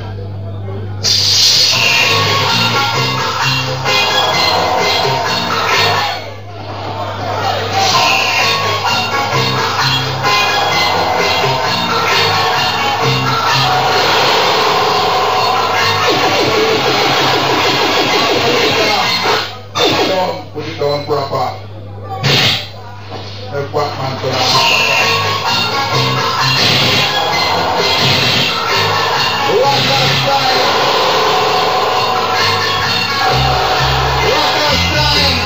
Put it down proper. The Batman to Rock that style. Rock that style.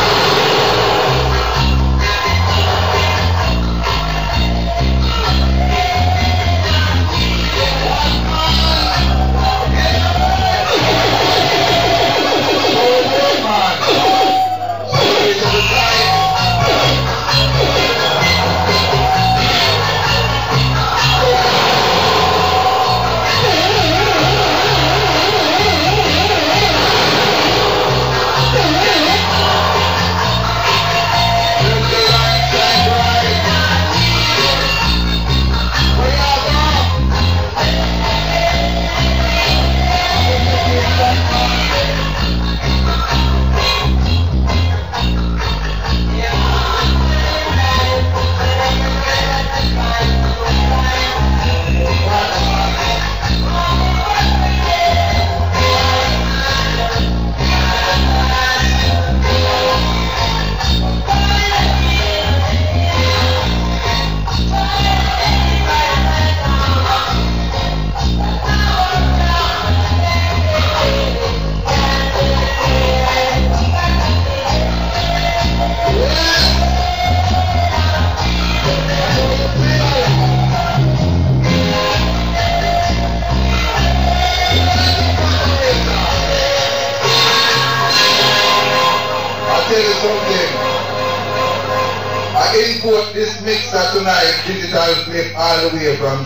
Import this mixer tonight, digital flip all the way from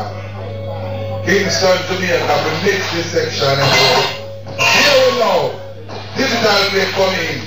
Jamaica. Kingston, Jamaica, we mix this section and go. Here we go. Digital flip coming.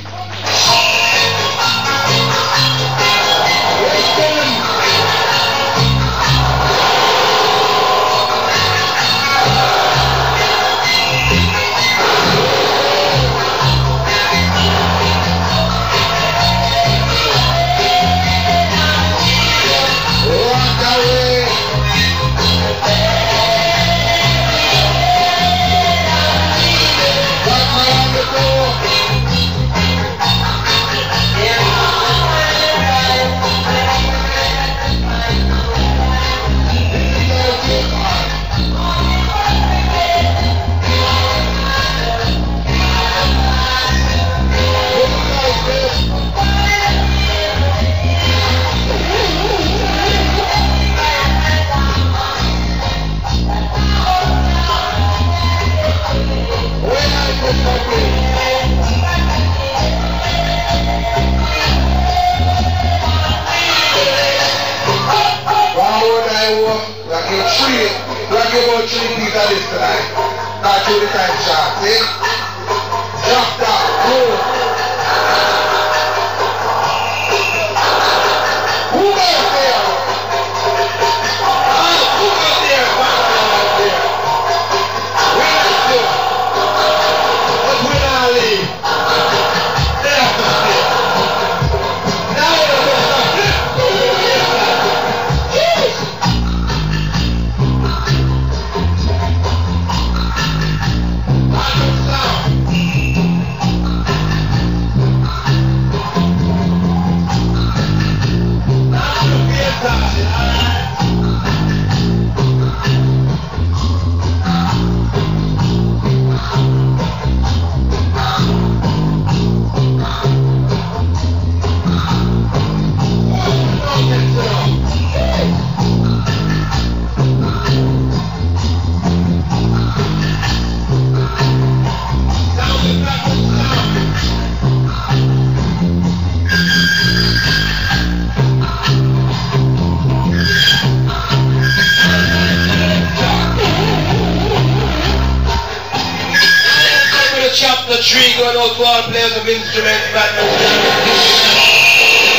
Chapter three going out to all players of instruments, Batman.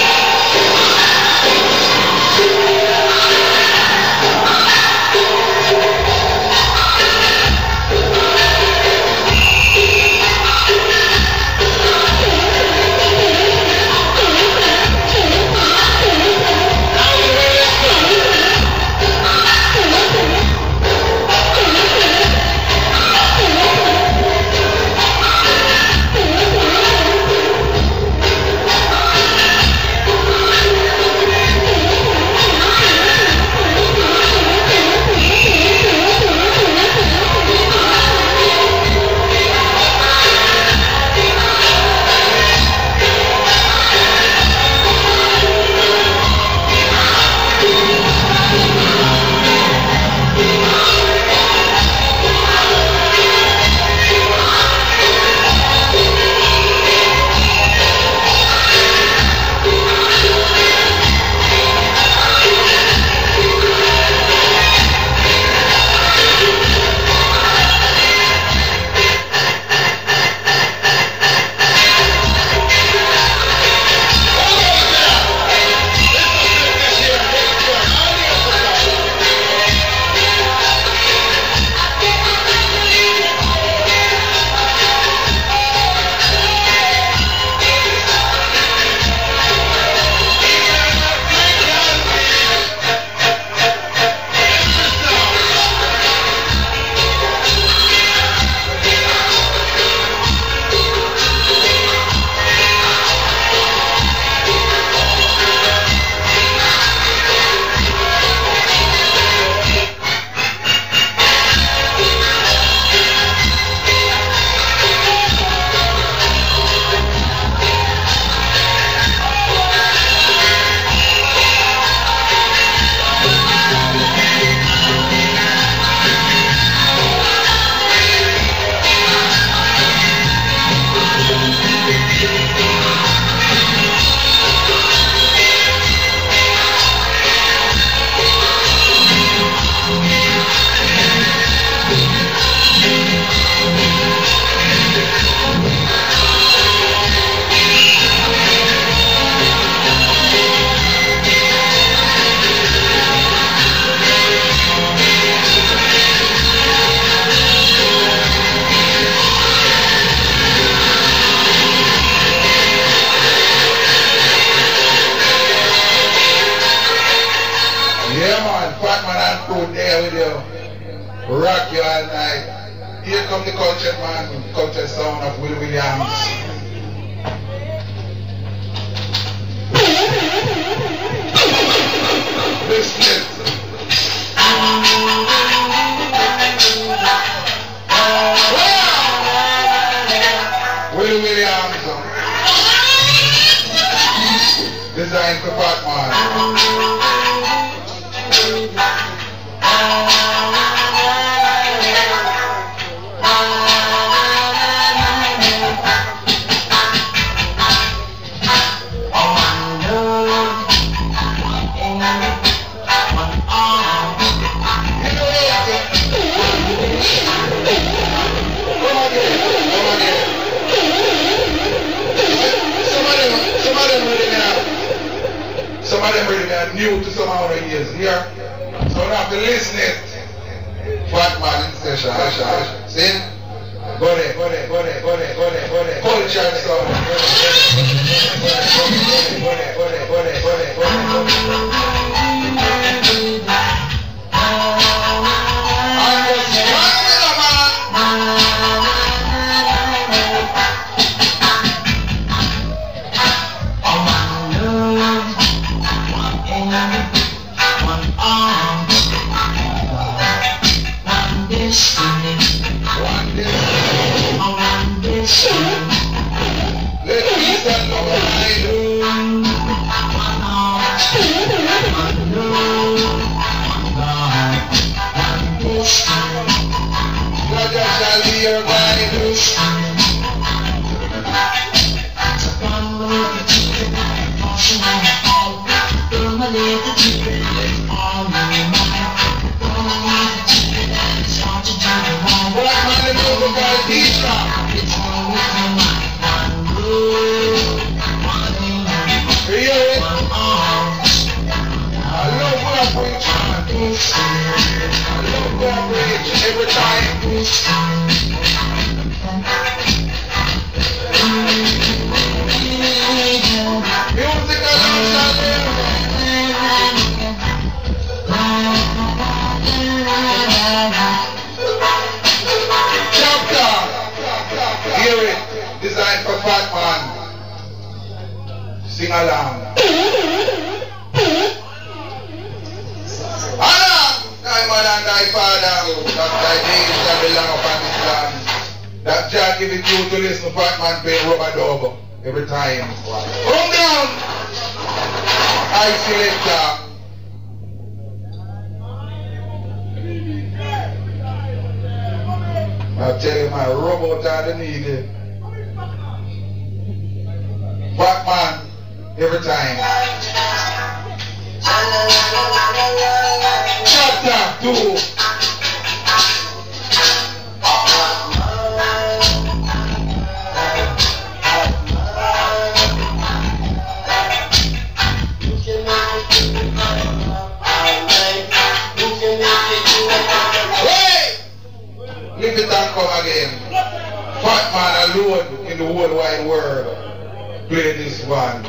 appreciate, man, culture sound of Will Williams. Listen. Will Williams. Designed for Batman. Some of them really are new to some other years here. So we have to listen it. Batman in session. See? Go there, go there, go there, go there, go there, go there. Culture sound. Go there, go there, go there, go there, go there, go there, go there. Every time. Music Chapter. Hear it. Designed for Batman. Sing along. Thy mother and thy father, that thy days shall be long upon this land. That Jah give it you to listen to Batman pay rubber dub every time. Come down! I selector. I tell you, my rub out of the needle. Batman every time. Chapter two. Hey! Leave it and come again. Batman alone in the whole wide world. Play this one.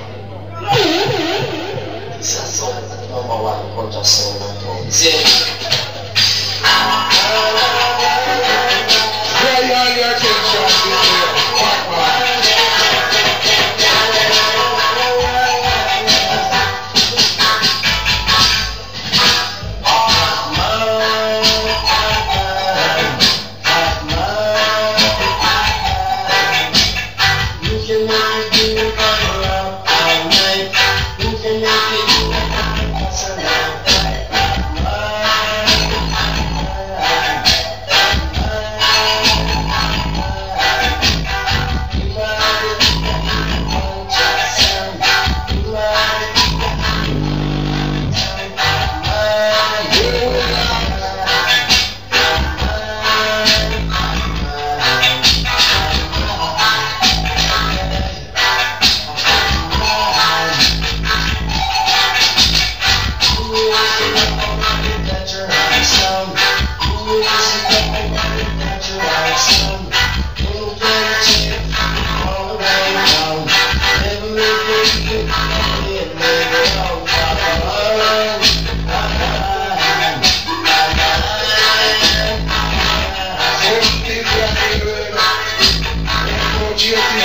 This is song number one culture sound and music. Pay all your attention to this Batman.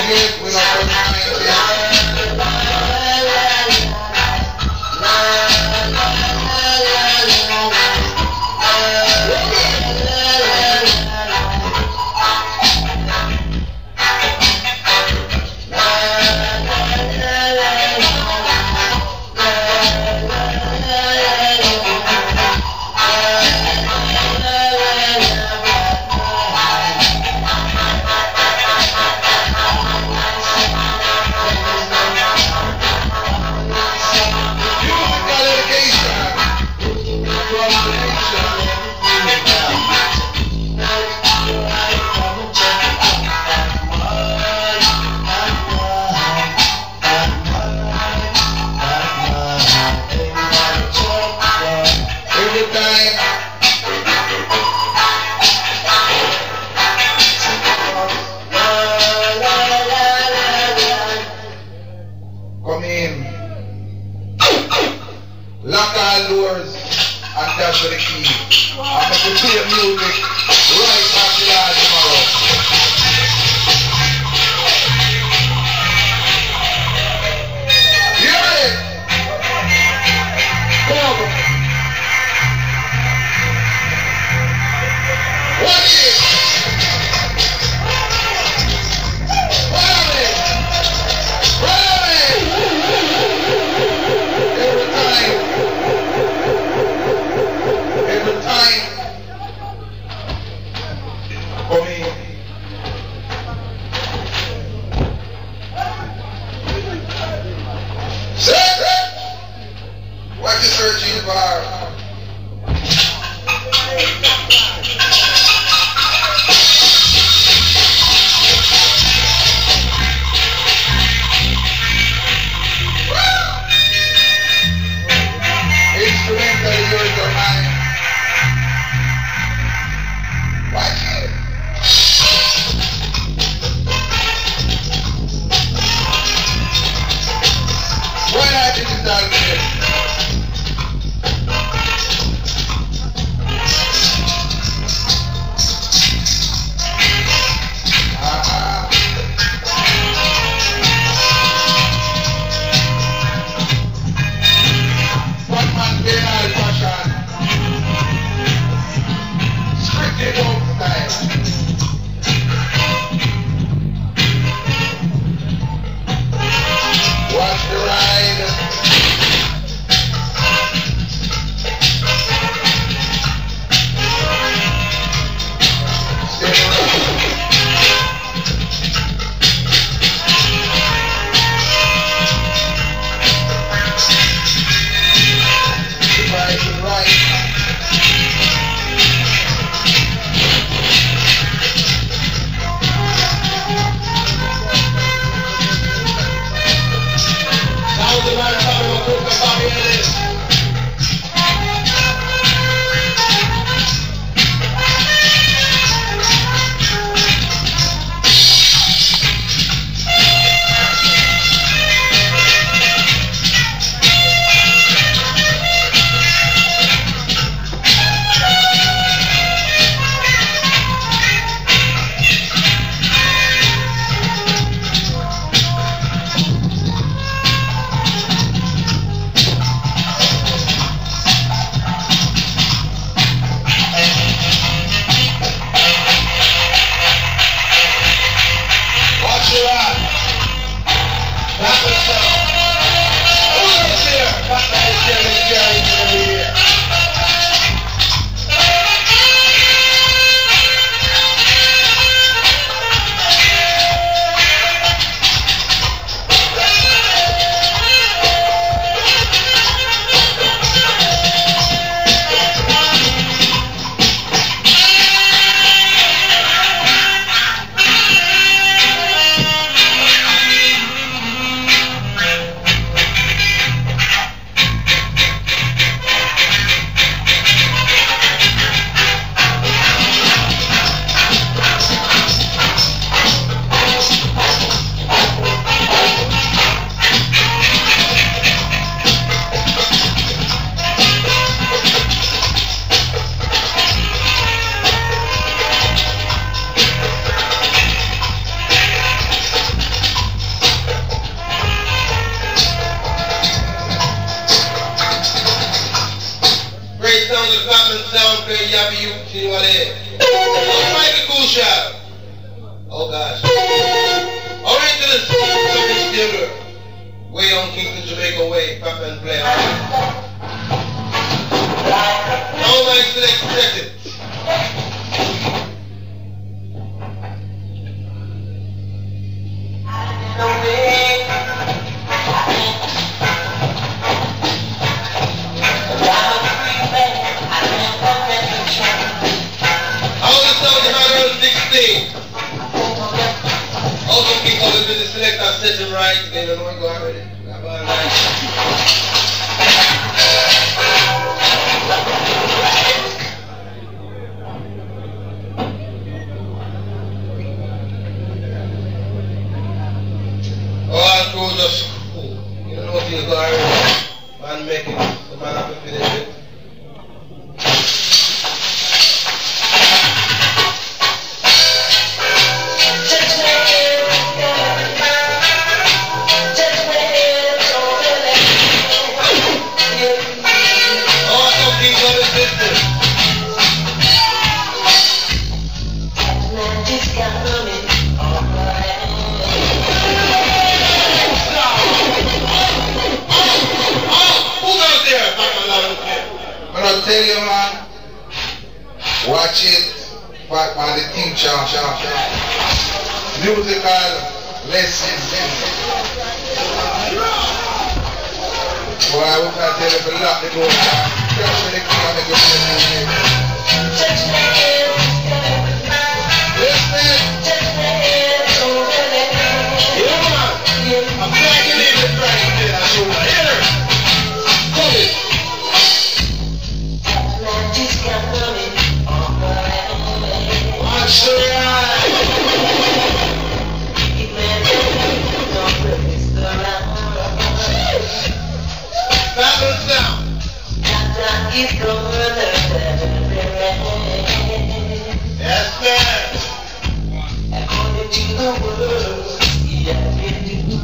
again. We don't put Flash. Original something still way on Kingston, Jamaica way, pop and play. All my select seconds. All the songs in my early sixteen. Also keep all the business select and set them right. They don't know what go already. Got about right. Oh, I'll go just cool. You don't know what you go already. Man make it. The man have to finish it. I'll tell you, man, watch it, back on the teacher, musical lessons. Boy, I would not tell you to lock the door, crash with the key and make it music. Listen. Yeah, man. I'm flagging in the track there, I show my header. Come it. Watch the ride. Battles down. Yes, man. According to the world, yeah, we do.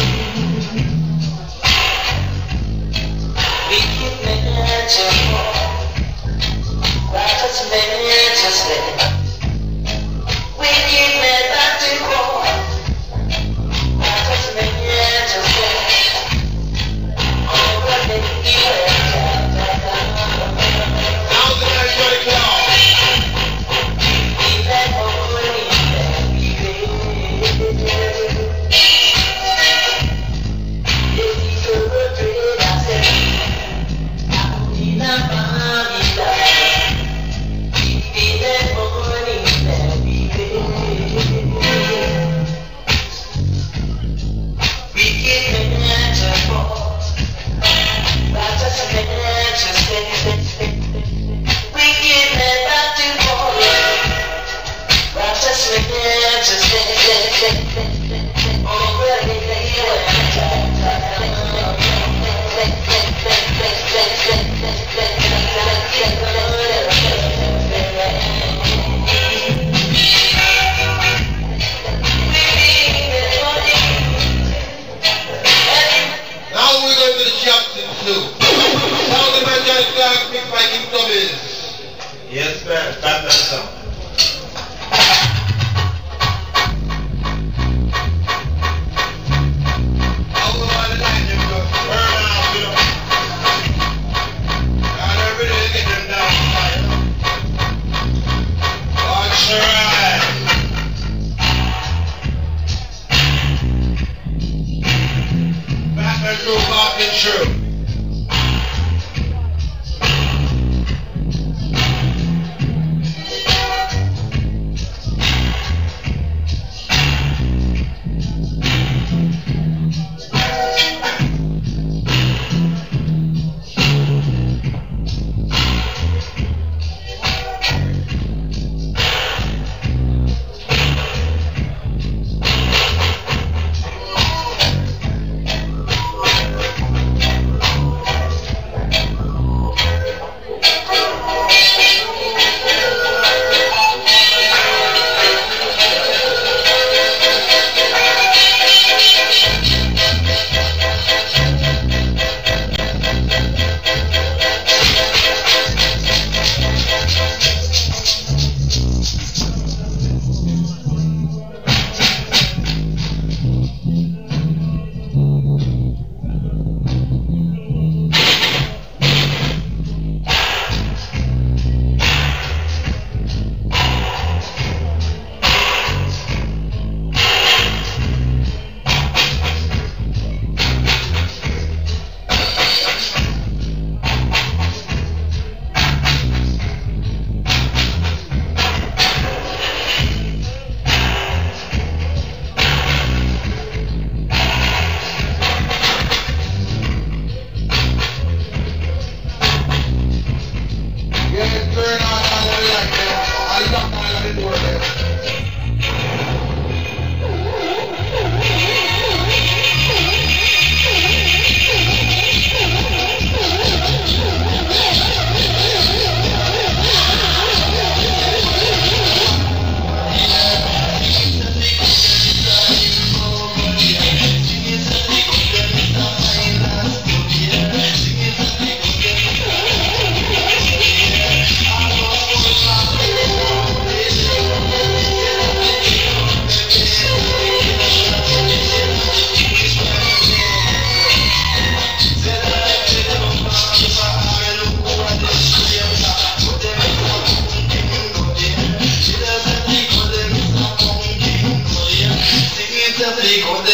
We can manage it. Righteous men just let we keep men back to war. Righteous men just let all the ladies now the night for the cloud. Keep that money that we pay. If you go trade, I said I need a money that yes, man. Back that song. All the way to night, you go burn out, you know. God, I'm ready to get them down fire. Watch the ride. Back and through, walking through.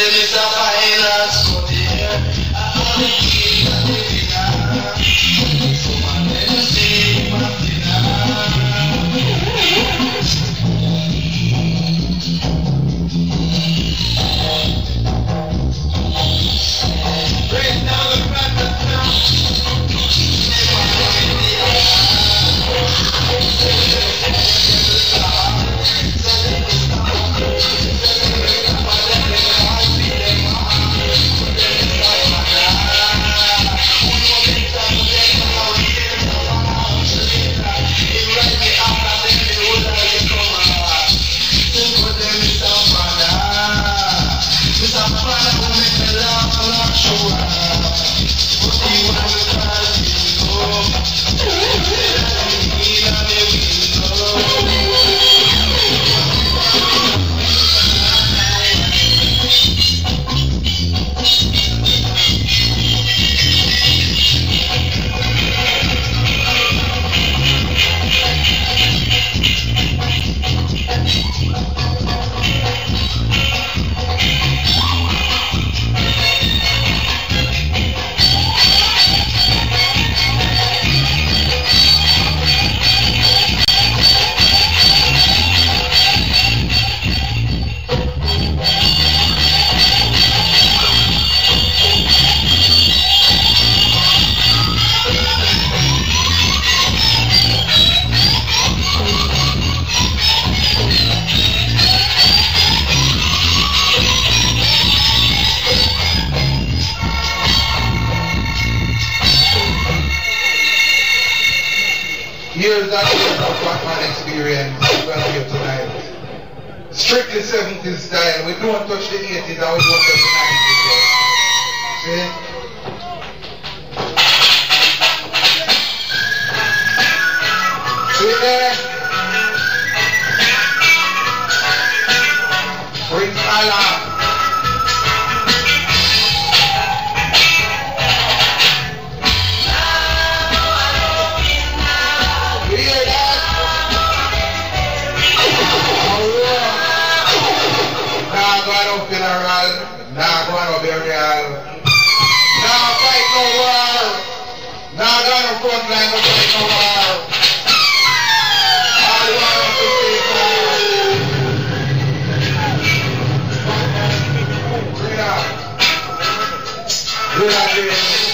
them is a finance cut here. I'm a king of the dinner. So man, let us see my dinner. Break down the pattern now. Years and years of Batman experience well here tonight. Strictly seventies style. We don't touch the eighties and we don't touch the nineties. See? See there? Prince Allah. Nah, go on up here, real. Nah, fight no war. Nah, go on up front line, no fight no war. All you want to say, bring it up. Bring it up, bring it up.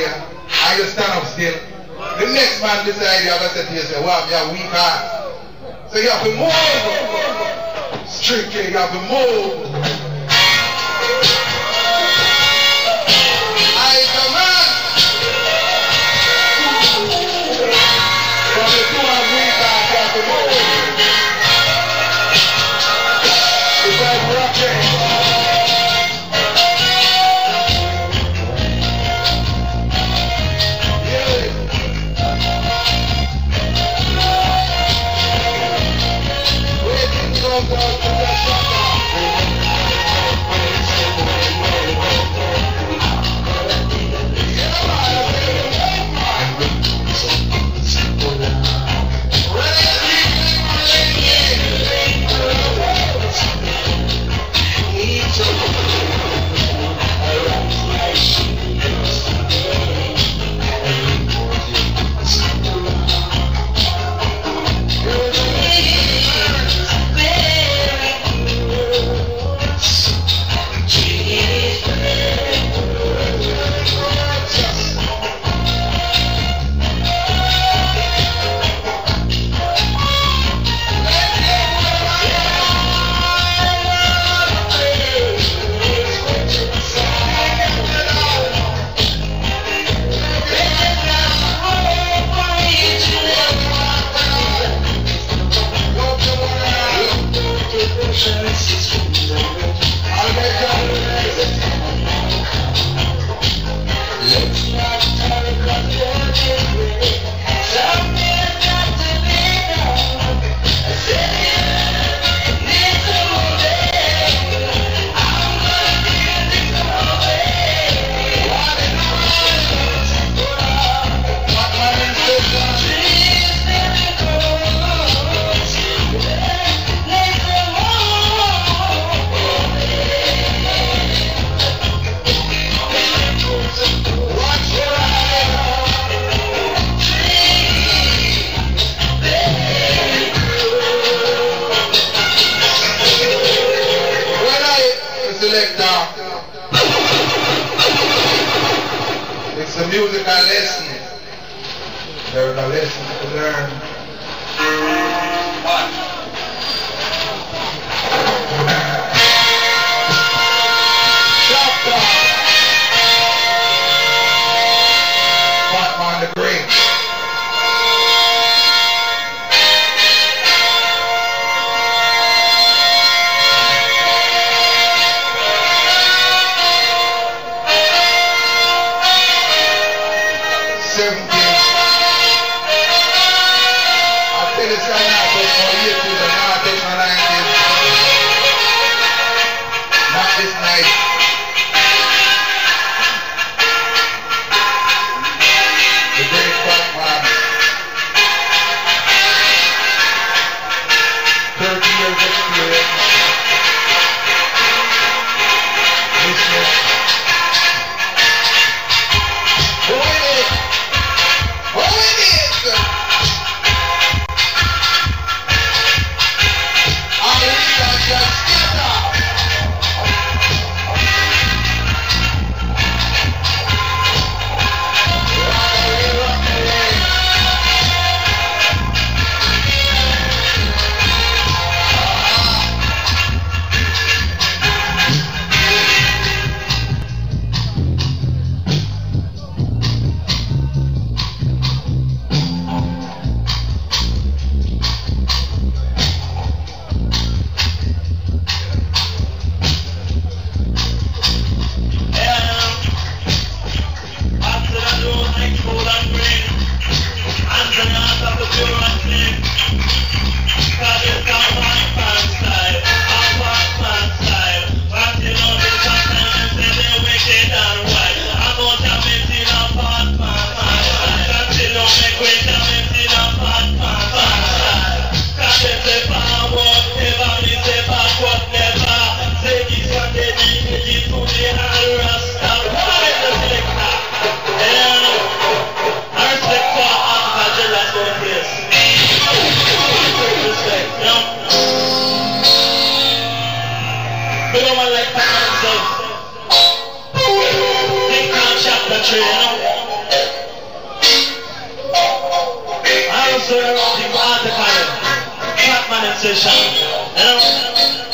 there, and you stand up still, the next man beside you have to say to yourself, wow, you have weak heart. So you have to move. Strictly, you have to move. I command. But the two have weak heart, you have to move. It's like rocket. It's a musical lesson. There's a lesson to learn. What? Chapter. Batman the Great. seventies. session. You know?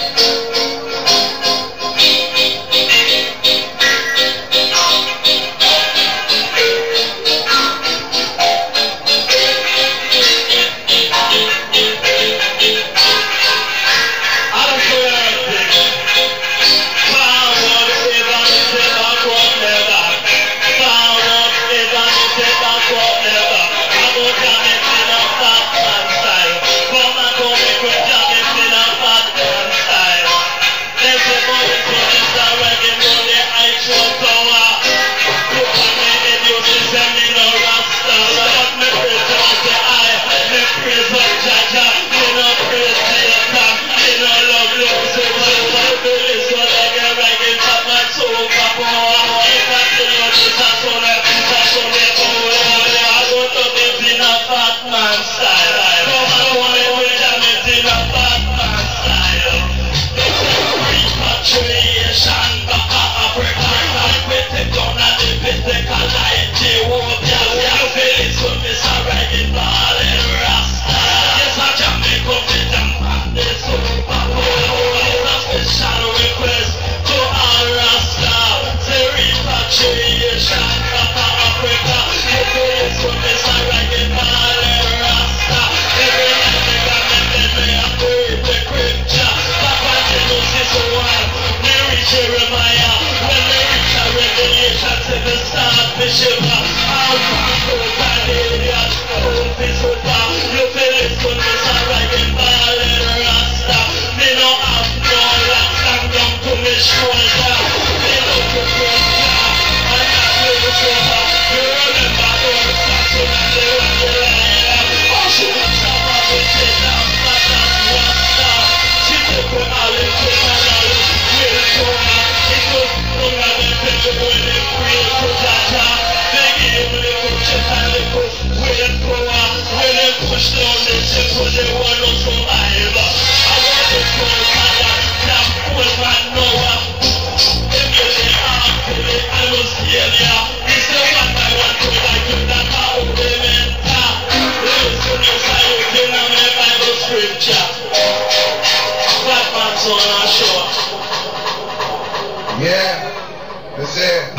Yeah, they say,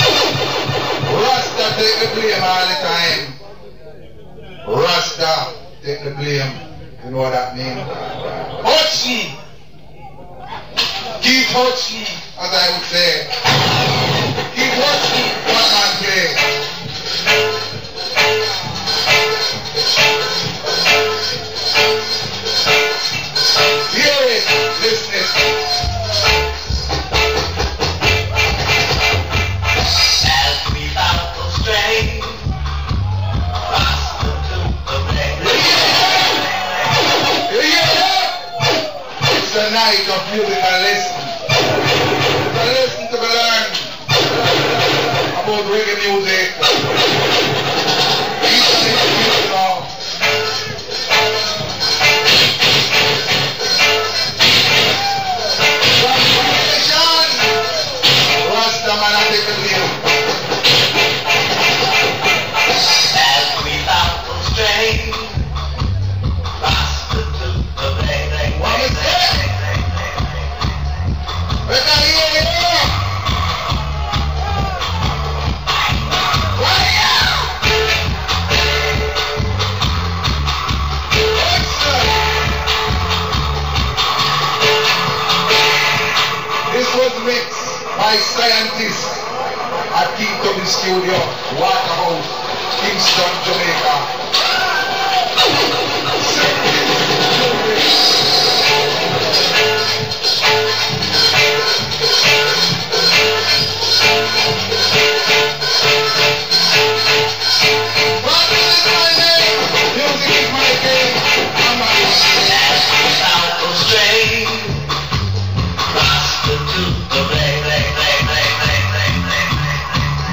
Rasta take the blame all the time. Rasta take the blame. You know what that means? Hudson. Keith Hudson, as I would say. Keith Hudson, one man play. Hear it, listen it. Night of musical lesson. It's a lesson to be learned about reggae music. Each and every music now. Transformation. Rasta man, I take the blame. As we bow to strain, Rasta to the bang, bang, bang, bang. Let me hear it. This was mixed by scientists at King Tubby Studio, Waterhouse, Kingston, Jamaica.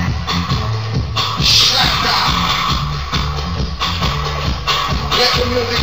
Let the music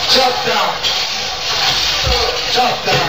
Chop down. Chop down.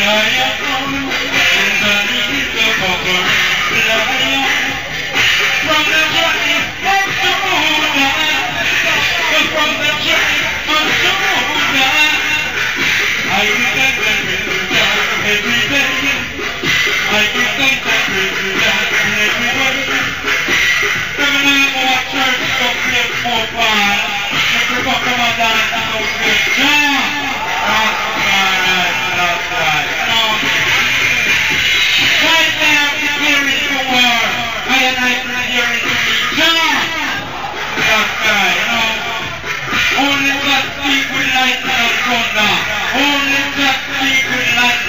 Only that people like the thunder. Only that people like